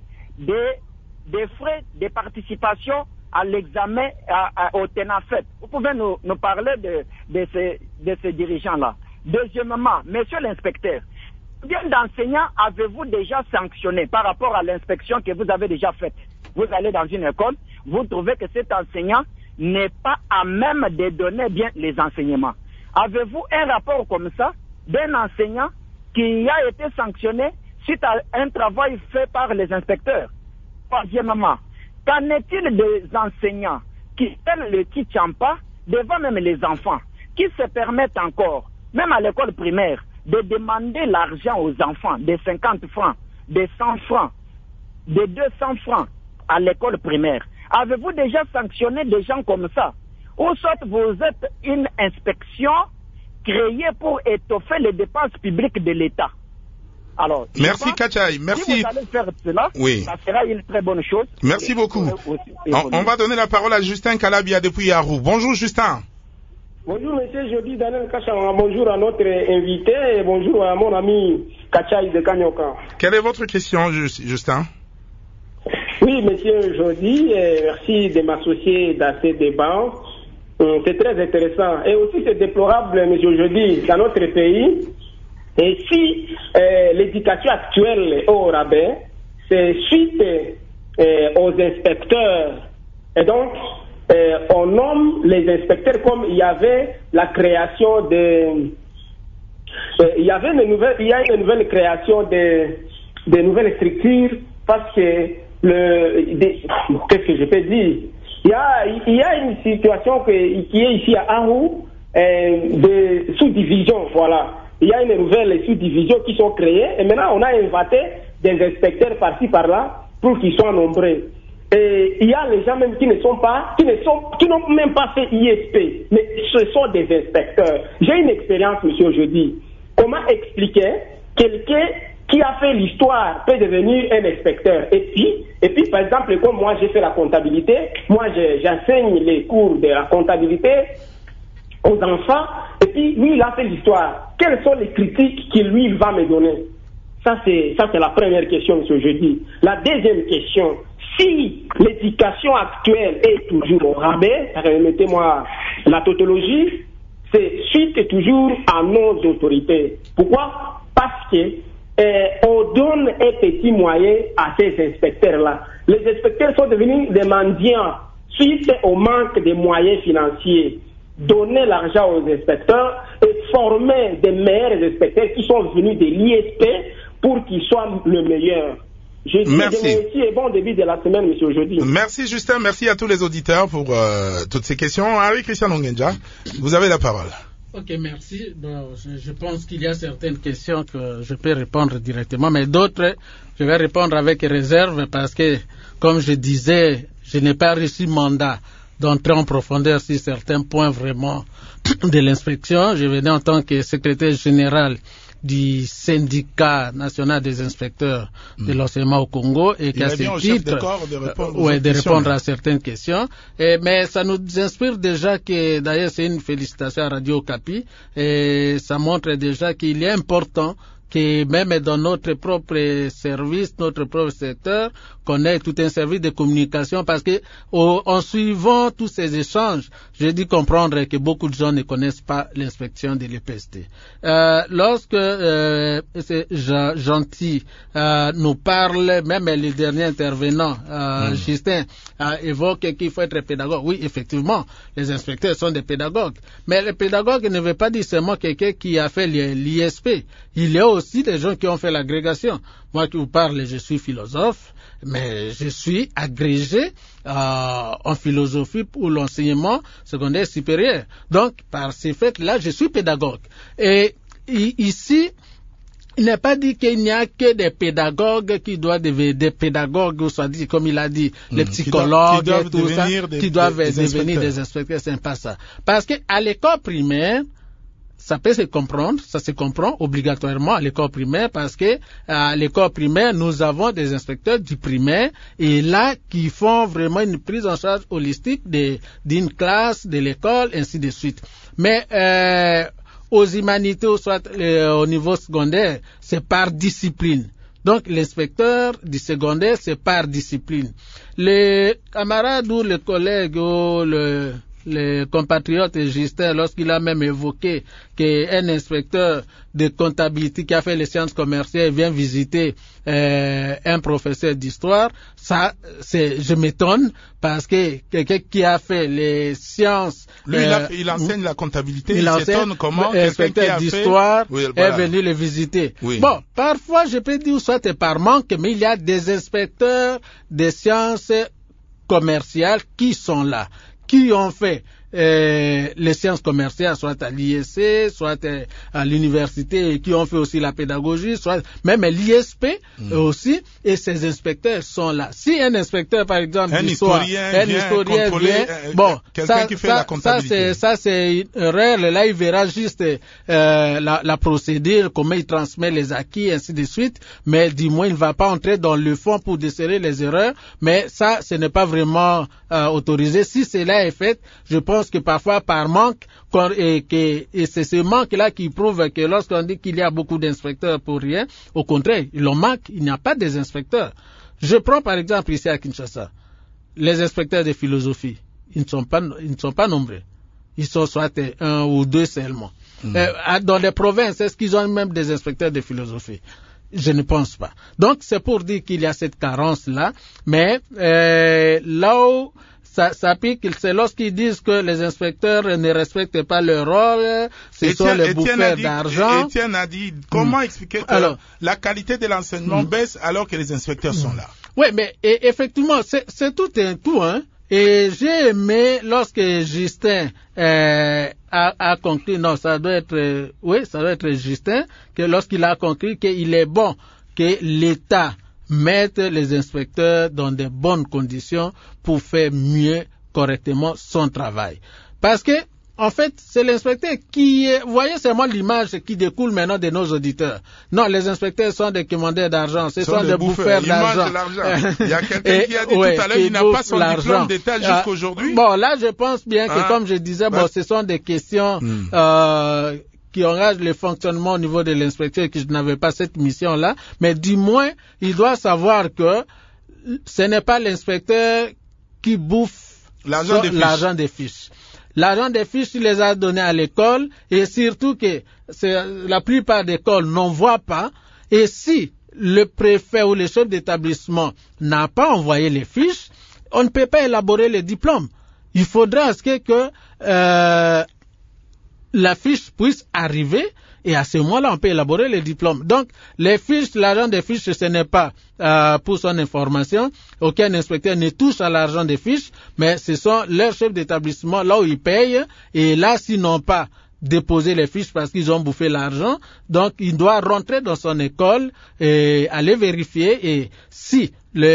des frais de participation à l'examen au TENAFET. Vous pouvez nous parler de ces dirigeants-là. Deuxièmement, monsieur l'inspecteur, combien d'enseignants avez-vous déjà sanctionné par rapport à l'inspection que vous avez déjà faite? Vous allez dans une école, vous trouvez que cet enseignant n'est pas à même de donner bien les enseignements. Avez-vous un rapport comme ça d'un enseignant qui a été sanctionné suite à un travail fait par les inspecteurs? Troisièmement, qu'en est-il des enseignants qui tiennent le Kichampa devant même les enfants, qui se permettent encore, même à l'école primaire, de demander l'argent aux enfants, de 50 francs, de 100 francs, de 200 francs à l'école primaire? Avez-vous déjà sanctionné des gens comme ça? Ou soit vous êtes une inspection créée pour étoffer les dépenses publiques de l'État? Alors, merci Kachai, merci. Si vous allez faire cela, oui, ça sera une très bonne chose. Merci beaucoup. On va donner la parole à Justin Kalabia depuis Yarou. Bonjour Justin. Bonjour monsieur Jody Daniel Kachanga, bonjour à notre invité et bonjour à mon ami Kachai de Kanyoka. Quelle est votre question Justin? Oui monsieur Jody, merci de m'associer dans ce débat. C'est très intéressant et aussi c'est déplorable monsieur Jody dans notre pays. Et si l'éducation actuelle au rabais, c'est suite aux inspecteurs et donc on nomme les inspecteurs comme il y avait la création de... il y a une nouvelle création de nouvelles structures parce que qu'est-ce que je peux dire? Il y a une situation qui est ici à Arou de sous-division, voilà. Il y a une nouvelle sous-division qui sont créées et maintenant on a inventé des inspecteurs par-ci par-là pour qu'ils soient nombreux. Et il y a les gens même qui n'ont même pas fait ISP, mais ce sont des inspecteurs. J'ai une expérience, monsieur Jody. Comment expliquer quelqu'un qui a fait l'histoire peut devenir un inspecteur? Et puis, par exemple, comme moi j'ai fait la comptabilité, moi j'enseigne les cours de la comptabilité aux enfants, et puis lui il a fait l'histoire. Quelles sont les critiques qu'il lui il va me donner? Ça c'est la première question, monsieur Jody. La deuxième question, si l'éducation actuelle est toujours au rabais, remettez-moi la tautologie, c'est suite toujours à nos autorités. Pourquoi? Parce que on donne un petit moyen à ces inspecteurs-là. Les inspecteurs sont devenus des mendiants suite au manque de moyens financiers. Donner l'argent aux inspecteurs et former des meilleurs inspecteurs qui sont venus de l'ISP pour qu'ils soient le meilleur. Je dis merci et bon début de la semaine, monsieur aujourd'hui. Merci Justin, merci à tous les auditeurs pour toutes ces questions. Henri Christian Ongenja, vous avez la parole. Ok, merci. Bon, je pense qu'il y a certaines questions que je peux répondre directement, mais d'autres, je vais répondre avec réserve parce que, comme je disais, je n'ai pas reçu mandat d'entrer en profondeur sur certains points vraiment de l'inspection. Je venais en tant que secrétaire général du syndicat national des inspecteurs de l'enseignement au Congo et qu'à ce titre de répondre à certaines questions. Mais ça nous inspire déjà que, d'ailleurs c'est une félicitation à Radio Okapi, et ça montre déjà qu'il est important que même dans notre propre service, notre propre secteur, qu'on ait tout un service de communication, parce que en suivant tous ces échanges, j'ai dû comprendre que beaucoup de gens ne connaissent pas l'inspection de l'EPST. Lorsque Gentil nous parle, même le dernier intervenant, Justin, évoque qu'il faut être pédagogue. Oui, effectivement, les inspecteurs sont des pédagogues. Mais le pédagogue ne veut pas dire seulement quelqu'un qui a fait l'ISP. Il y a aussi des gens qui ont fait l'agrégation. Moi qui vous parle, je suis philosophe, mais je suis agrégé en philosophie pour l'enseignement secondaire supérieur. Donc, par ces faits-là, je suis pédagogue. Et ici, il n'est pas dit qu'il n'y a que des pédagogues qui doivent devenir des pédagogues, soit dit, comme il a dit, les psychologues et tout ça, qui doivent devenir des inspecteurs. C'est pas ça. Parce que à l'école primaire, ça peut se comprendre, ça se comprend obligatoirement à l'école primaire parce que à l'école primaire, nous avons des inspecteurs du primaire et là qui font vraiment une prise en charge holistique d'une classe, de l'école, ainsi de suite. Mais aux humanités, soit au niveau secondaire, c'est par discipline. Donc l'inspecteur du secondaire, c'est par discipline. Les camarades ou les collègues ou les compatriotes et Justin, lorsqu'il a même évoqué qu'un inspecteur de comptabilité qui a fait les sciences commerciales vient visiter un professeur d'histoire, ça, je m'étonne parce que quelqu'un qui a fait les sciences... Lui, il enseigne la comptabilité, il s'étonne comment quelqu'un qui a d'histoire est venu le visiter. Oui. Bon, parfois, je peux dire soit par manque, mais il y a des inspecteurs des sciences commerciales qui sont là, qui ont fait les sciences commerciales, soit à l'ISC, soit à l'université, et qui ont fait aussi la pédagogie, soit même l'ISP aussi, et ces inspecteurs sont là. Si un inspecteur, par exemple, un historien vient, bon, quelqu'un qui fait la comptabilité. Ça c'est une erreur. Là, il verra juste la procédure, comment il transmet les acquis, ainsi de suite, mais du moins, il ne va pas entrer dans le fond pour déceler les erreurs, mais ça, ce n'est pas vraiment autorisé. Si cela est fait, je pense que parfois par manque, et c'est ce manque-là qui prouve que lorsqu'on dit qu'il y a beaucoup d'inspecteurs pour rien, au contraire, il en manque, il n'y a pas des inspecteurs. Je prends par exemple ici à Kinshasa, les inspecteurs de philosophie, ils ne sont pas nombreux. Ils sont soit un ou deux seulement. Dans les provinces, est-ce qu'ils ont même des inspecteurs de philosophie? Je ne pense pas. Donc c'est pour dire qu'il y a cette carence-là, mais là où ça pique, c'est lorsqu'ils disent que les inspecteurs ne respectent pas leur rôle, ce sont les bouffeurs d'argent. Étienne a dit, comment expliquer que la qualité de l'enseignement baisse alors que les inspecteurs sont là? Oui, mais effectivement, c'est tout un tout, hein. Et j'ai aimé lorsque Justin a conclu, non, ça doit être Justin, que lorsqu'il a conclu qu'il est bon que l'État mettre les inspecteurs dans de bonnes conditions pour faire mieux, correctement son travail. Parce que, en fait, c'est l'inspecteur qui est, vous voyez seulement l'image qui découle maintenant de nos auditeurs. Non, les inspecteurs sont des commandeurs d'argent, ce sont des bouffeurs d'argent. Il y a quelqu'un qui a dit tout à l'heure, il n'a pas son diplôme d'État jusqu'aujourd'hui. Bon, là, je pense bien que, comme je disais, ce sont des questions, qui engage le fonctionnement au niveau de l'inspecteur, que je n'avais pas cette mission-là, mais du moins, il doit savoir que ce n'est pas l'inspecteur qui bouffe l'argent des fiches. L'argent des fiches, il les a donnés à l'école, et surtout que la plupart des écoles n'en voient pas, et si le préfet ou le chef d'établissement n'a pas envoyé les fiches, on ne peut pas élaborer les diplômes. Il faudra à ce que la fiche puisse arriver et à ce moment-là, on peut élaborer les diplômes. Donc, les fiches, l'argent des fiches, ce n'est pas pour son information. Aucun inspecteur ne touche à l'argent des fiches, mais ce sont leurs chefs d'établissement là où ils payent. Et là, s'ils n'ont pas déposer les fiches parce qu'ils ont bouffé l'argent. Donc, il doit rentrer dans son école et aller vérifier. Et si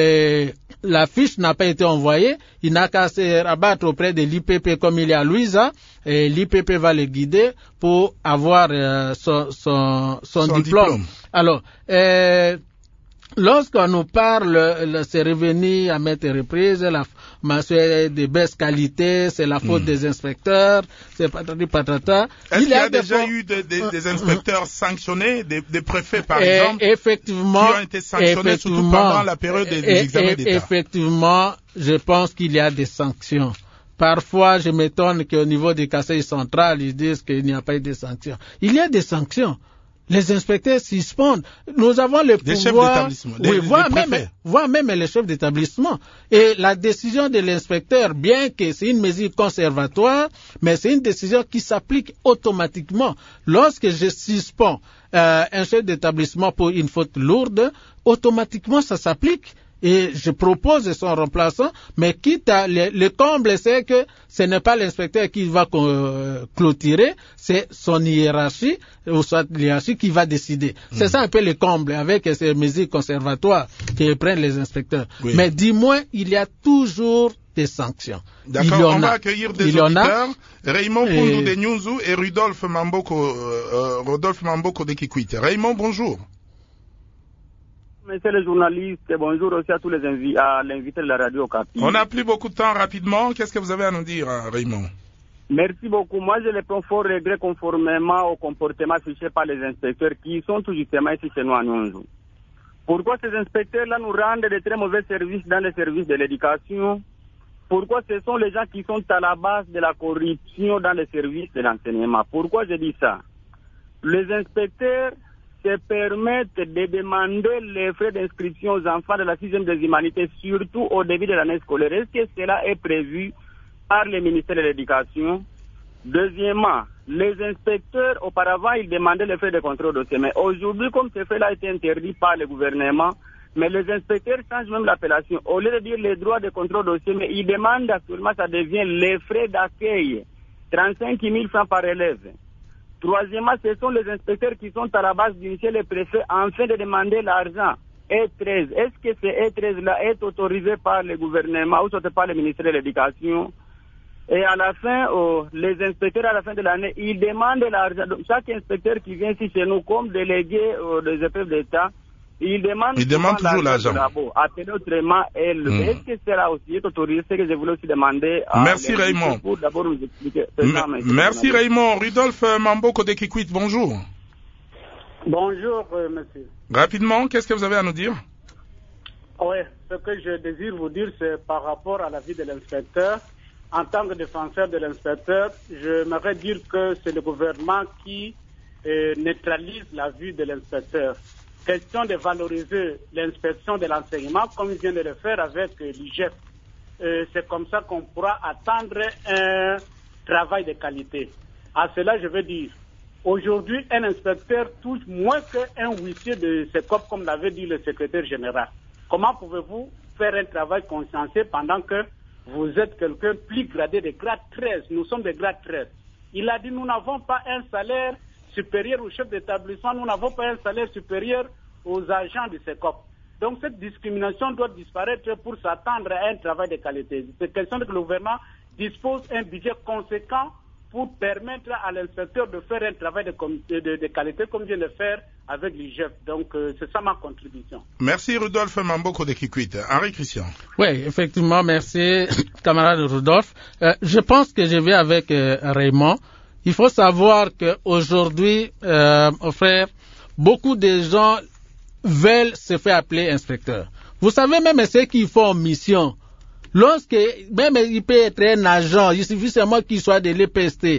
la fiche n'a pas été envoyée, il n'a qu'à se rabattre auprès de l'IPP comme il y a à Louisa, et l'IPP va le guider pour avoir son diplôme. Alors, lorsqu'on nous parle, c'est revenu à maintes reprises, la mention de baisse qualité, c'est la faute des inspecteurs, c'est patati patata. Est-ce qu'il y a déjà eu des inspecteurs sanctionnés, des préfets par exemple, effectivement, qui ont été sanctionnés surtout pendant la période des examens d'État? Effectivement, je pense qu'il y a des sanctions. Parfois, je m'étonne qu'au niveau du Conseil central, ils disent qu'il n'y a pas eu de sanctions. Il y a des sanctions. Les inspecteurs suspendent. Nous avons le pouvoir, voire même les chefs d'établissement. Et la décision de l'inspecteur, bien que c'est une mesure conservatoire, mais c'est une décision qui s'applique automatiquement. Lorsque je suspends un chef d'établissement pour une faute lourde, automatiquement ça s'applique. Et je propose son remplaçant, mais quitte à le comble, c'est que ce n'est pas l'inspecteur qui va clôturer, c'est son hiérarchie, ou soit l'hiérarchie qui va décider. C'est ça un peu le comble, avec ces mesures conservatoires que prennent les inspecteurs. Oui. Mais dis-moi, il y a toujours des sanctions. D'accord, on va accueillir des auditeurs. Raymond Koundou de Nyunzu et Rodolphe Mamboko de Kikwit. Raymond, bonjour. Monsieur le journaliste, bonjour aussi à tous les l'invité de la radio Okapi. On n'a plus beaucoup de temps, rapidement. Qu'est-ce que vous avez à nous dire, Raymond? Merci beaucoup. Moi, je les prends fort regret conformément au comportement affiché par les inspecteurs qui sont tout justement ici chez nous à Nyonzo. Pourquoi ces inspecteurs-là nous rendent de très mauvais services dans les services de l'éducation? Pourquoi ce sont les gens qui sont à la base de la corruption dans les services de l'enseignement? Pourquoi je dis ça? Les inspecteurs se permettent de demander les frais d'inscription aux enfants de la 6e des humanités, surtout au début de l'année scolaire. Est-ce que cela est prévu par le ministère de l'Éducation? Deuxièmement, les inspecteurs, auparavant, ils demandaient les frais de contrôle dossier. Mais aujourd'hui, comme ce fait-là a été interdit par le gouvernement, mais les inspecteurs changent même l'appellation. Au lieu de dire les droits de contrôle dossier, mais ils demandent actuellement, ça devient les frais d'accueil. 35 000 francs par élève. Troisièmement, ce sont les inspecteurs qui sont à la base d'initier les préfets afin de demander l'argent. E13, est-ce que ce E13-là est autorisé par le gouvernement ou soit par le ministère de l'Éducation? Et à la fin, les inspecteurs à la fin de l'année, ils demandent l'argent. Donc, chaque inspecteur qui vient ici chez nous comme délégué des épreuves d'État, il demande toujours l'argent. Appelé autrement élevé. Est-ce que cela aussi est autorisé? C'est que je voulais aussi demander à Merci Raymond. Pour d'abord nous expliquer. Merci Raymond. Rodolphe Mamboko de Kikwit, bonjour. Bonjour monsieur. Rapidement, qu'est-ce que vous avez à nous dire? Oui, ce que je désire vous dire, c'est par rapport à l'avis de l'inspecteur. En tant que défenseur de l'inspecteur, j'aimerais dire que c'est le gouvernement qui neutralise la vue de l'inspecteur. Question de valoriser l'inspection de l'enseignement comme il vient de le faire avec l'IGEP. C'est comme ça qu'on pourra attendre un travail de qualité. À cela, je veux dire, aujourd'hui, un inspecteur touche moins qu'un huissier de SECOP, comme l'avait dit le secrétaire général. Comment pouvez-vous faire un travail consciencieux pendant que vous êtes quelqu'un plus gradé de grade 13? Nous sommes de grade 13. Il a dit, nous n'avons pas un salaire supérieur au chef d'établissement, nous n'avons pas un salaire supérieur aux agents du SECOP. Donc cette discrimination doit disparaître pour s'attendre à un travail de qualité. C'est question que le gouvernement dispose d'un budget conséquent pour permettre à l'inspecteur de faire un travail de qualité comme vient de faire avec l'IGEF. Donc c'est ça ma contribution. Merci Rodolphe Mamboko de Kikwit. Henri Christian. Oui, effectivement, merci camarade Rodolphe. Je pense que je vais avec Raymond. Il faut savoir qu'aujourd'hui, frère, beaucoup de gens veulent se faire appeler inspecteur. Vous savez, même ceux qui font mission, même il peut être un agent, il suffit seulement qu'il soit de l'EPST.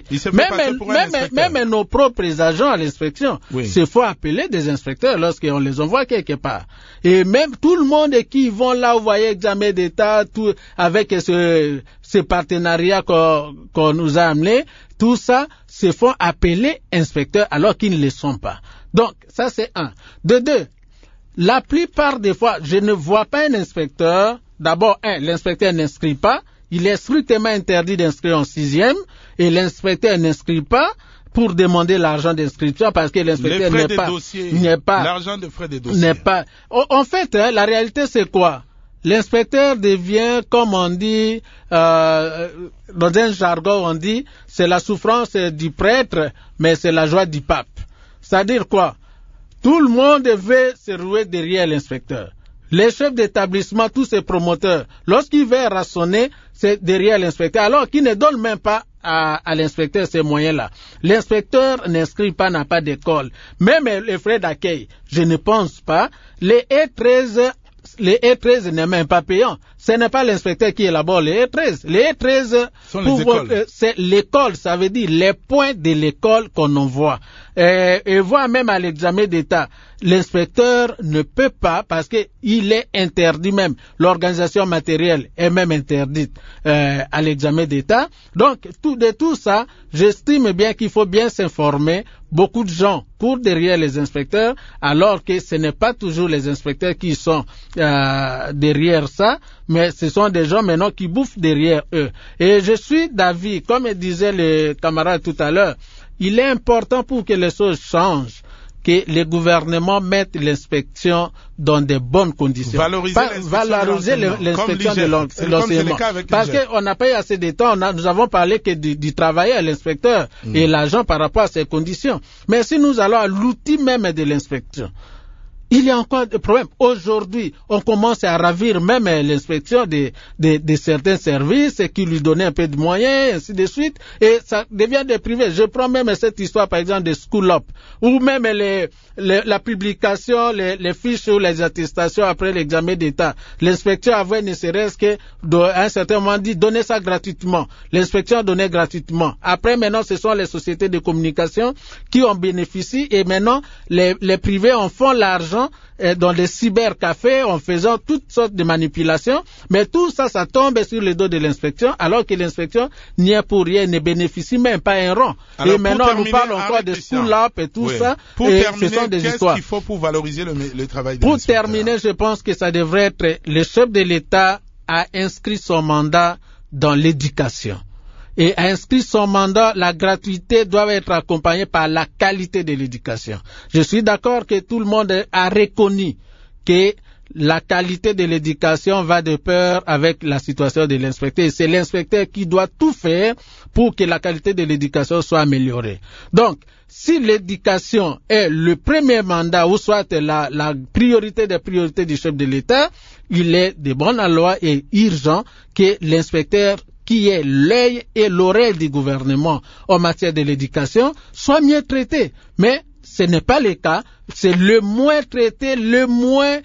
Même nos propres agents à l'inspection, se font appeler des inspecteurs lorsqu'on les envoie quelque part. Et même tout le monde qui vont là, vous voyez, examen d'État, tout, avec ce partenariat qu'on nous a amené, tout ça se font appeler inspecteurs alors qu'ils ne le sont pas. Donc, ça c'est un. De deux, la plupart des fois, je ne vois pas un inspecteur. D'abord, l'inspecteur n'inscrit pas. Il est strictement interdit d'inscrire en 6e et l'inspecteur n'inscrit pas pour demander l'argent d'inscription parce que l'inspecteur n'est pas l'argent de frais des dossiers. N'est pas. En fait, la réalité c'est quoi? L'inspecteur devient, comme on dit, dans un jargon, on dit, c'est la souffrance du prêtre, mais c'est la joie du pape. C'est-à-dire quoi? Tout le monde veut se rouer derrière l'inspecteur. Les chefs d'établissement, tous ces promoteurs, lorsqu'ils veulent rassonner, c'est derrière l'inspecteur, alors qu'ils ne donnent même pas à l'inspecteur ces moyens-là. L'inspecteur n'inscrit pas, n'a pas d'école. Même les frais d'accueil, je ne pense pas. Les E13 n'est même pas payant. Ce n'est pas l'inspecteur qui élabore les E13. Les E13, c'est l'école, ça veut dire les points de l'école qu'on envoie. Et voire même à l'examen d'État, l'inspecteur ne peut pas, parce que il est interdit même. L'organisation matérielle est même interdite à l'examen d'État. Donc, de tout ça, j'estime bien qu'il faut bien s'informer. Beaucoup de gens courent derrière les inspecteurs, alors que ce n'est pas toujours les inspecteurs qui sont derrière ça, mais ce sont des gens maintenant qui bouffent derrière eux. Et je suis d'avis, comme disait le camarade tout à l'heure, il est important pour que les choses changent, que les gouvernements mettent l'inspection dans de bonnes conditions. Valoriser l'inspection de l'enseignement. Parce qu'on n'a pas eu assez de temps, nous avons parlé que du travailleur, l'inspecteur, et l'agent par rapport à ces conditions. Mais si nous allons à l'outil même de l'inspection, il y a encore des problèmes. Aujourd'hui, on commence à ravir même l'inspection de certains services qui lui donnaient un peu de moyens, ainsi de suite, et ça devient des privés. Je prends même cette histoire, par exemple, de School Up, ou même la publication, les fiches ou les attestations après l'examen d'État. L'inspection avait ne serait-ce que, à un certain moment dit, donner ça gratuitement. L'inspection donnait gratuitement. Après, maintenant, ce sont les sociétés de communication qui en bénéficient, et maintenant, les privés en font l'argent dans les cybercafés en faisant toutes sortes de manipulations, mais tout ça, ça tombe sur le dos de l'inspection, alors que l'inspection n'y est pour rien, ne bénéficie même pas un rang. Alors, et maintenant, on nous parle encore de School Up et tout ça. Pour terminer, qu'est-ce qu'il faut pour valoriser le travail de l'inspecteur? Pour terminer, je pense que ça devrait être le chef de l'État a inscrit son mandat dans l'éducation. Et a inscrit son mandat, la gratuité doit être accompagnée par la qualité de l'éducation. Je suis d'accord que tout le monde a reconnu que la qualité de l'éducation va de pair avec la situation de l'inspecteur. Et c'est l'inspecteur qui doit tout faire pour que la qualité de l'éducation soit améliorée. Donc, si l'éducation est le premier mandat ou soit la priorité des priorités du chef de l'État, il est de bonne loi et urgent que l'inspecteur qui est l'œil et l'oreille du gouvernement en matière de l'éducation, soit mieux traité. Mais ce n'est pas le cas. C'est le moins traité, le moins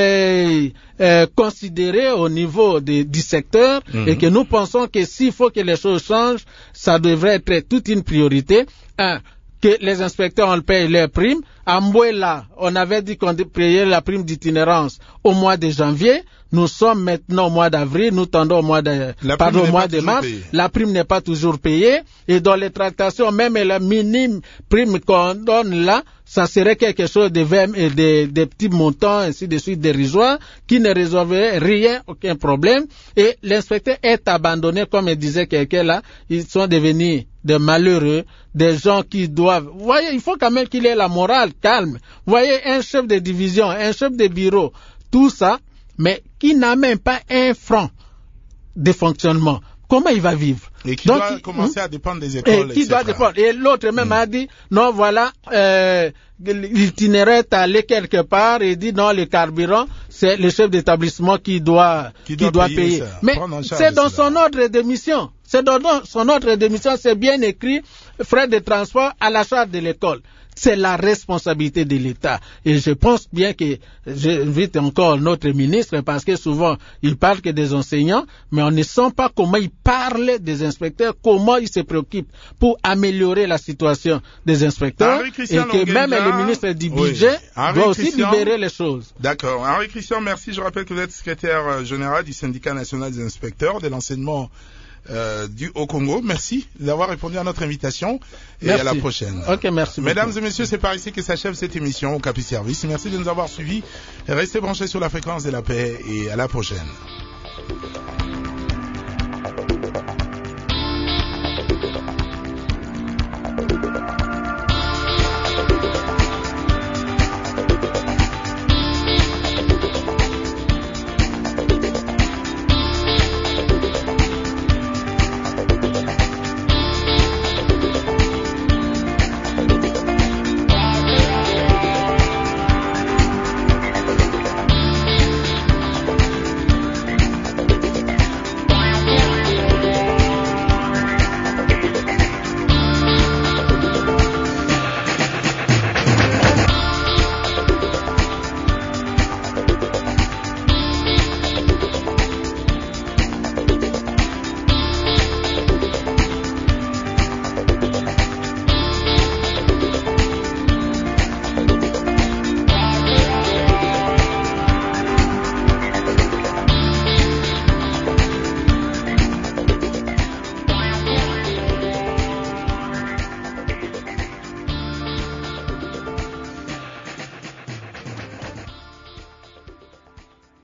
considéré au niveau du secteur, et que nous pensons que s'il faut que les choses changent, ça devrait être toute une priorité. Que les inspecteurs on paye leurs primes. À Mbouela, on avait dit qu'on payait la prime d'itinérance au mois de janvier. Nous sommes maintenant au mois d'avril, nous tendons au mois de mars. La prime n'est pas toujours payée. Et dans les tractations, même la minime prime qu'on donne là, ça serait quelque chose de des petits montants, ainsi de suite, dérisoires, qui ne résolveraient rien, aucun problème. Et l'inspecteur est abandonné, comme disait quelqu'un là. Ils sont devenus des malheureux, des gens qui doivent... Vous voyez, il faut quand même qu'il ait la morale calme. Vous voyez, un chef de division, un chef de bureau, tout ça, mais qui n'a même pas un franc de fonctionnement. Comment il va vivre? Et qui doit commencer à dépendre des écoles, et qui doit dépendre. Et l'autre même a dit, non, voilà, l'itinéraire est allé quelque part et dit, non, le carburant, c'est le chef d'établissement qui doit payer. Ça. Mais c'est dans son ordre de mission. C'est dans son ordre de mission, c'est bien écrit, frais de transport à la charge de l'école. C'est la responsabilité de l'État. Et je pense bien que j'invite encore notre ministre, parce que souvent, il parle que des enseignants, mais on ne sent pas comment il parle des inspecteurs, comment il se préoccupe pour améliorer la situation des inspecteurs, et que même le ministre du budget doit aussi libérer les choses. D'accord. Henri-Christian, merci. Je rappelle que vous êtes secrétaire général du syndicat national des inspecteurs de l'enseignement du Haut-Congo. Merci d'avoir répondu à notre invitation et à la prochaine. Ok, merci. Mesdames et messieurs, c'est par ici que s'achève cette émission au Capi Service. Merci de nous avoir suivis. Restez branchés sur la fréquence de la paix et à la prochaine.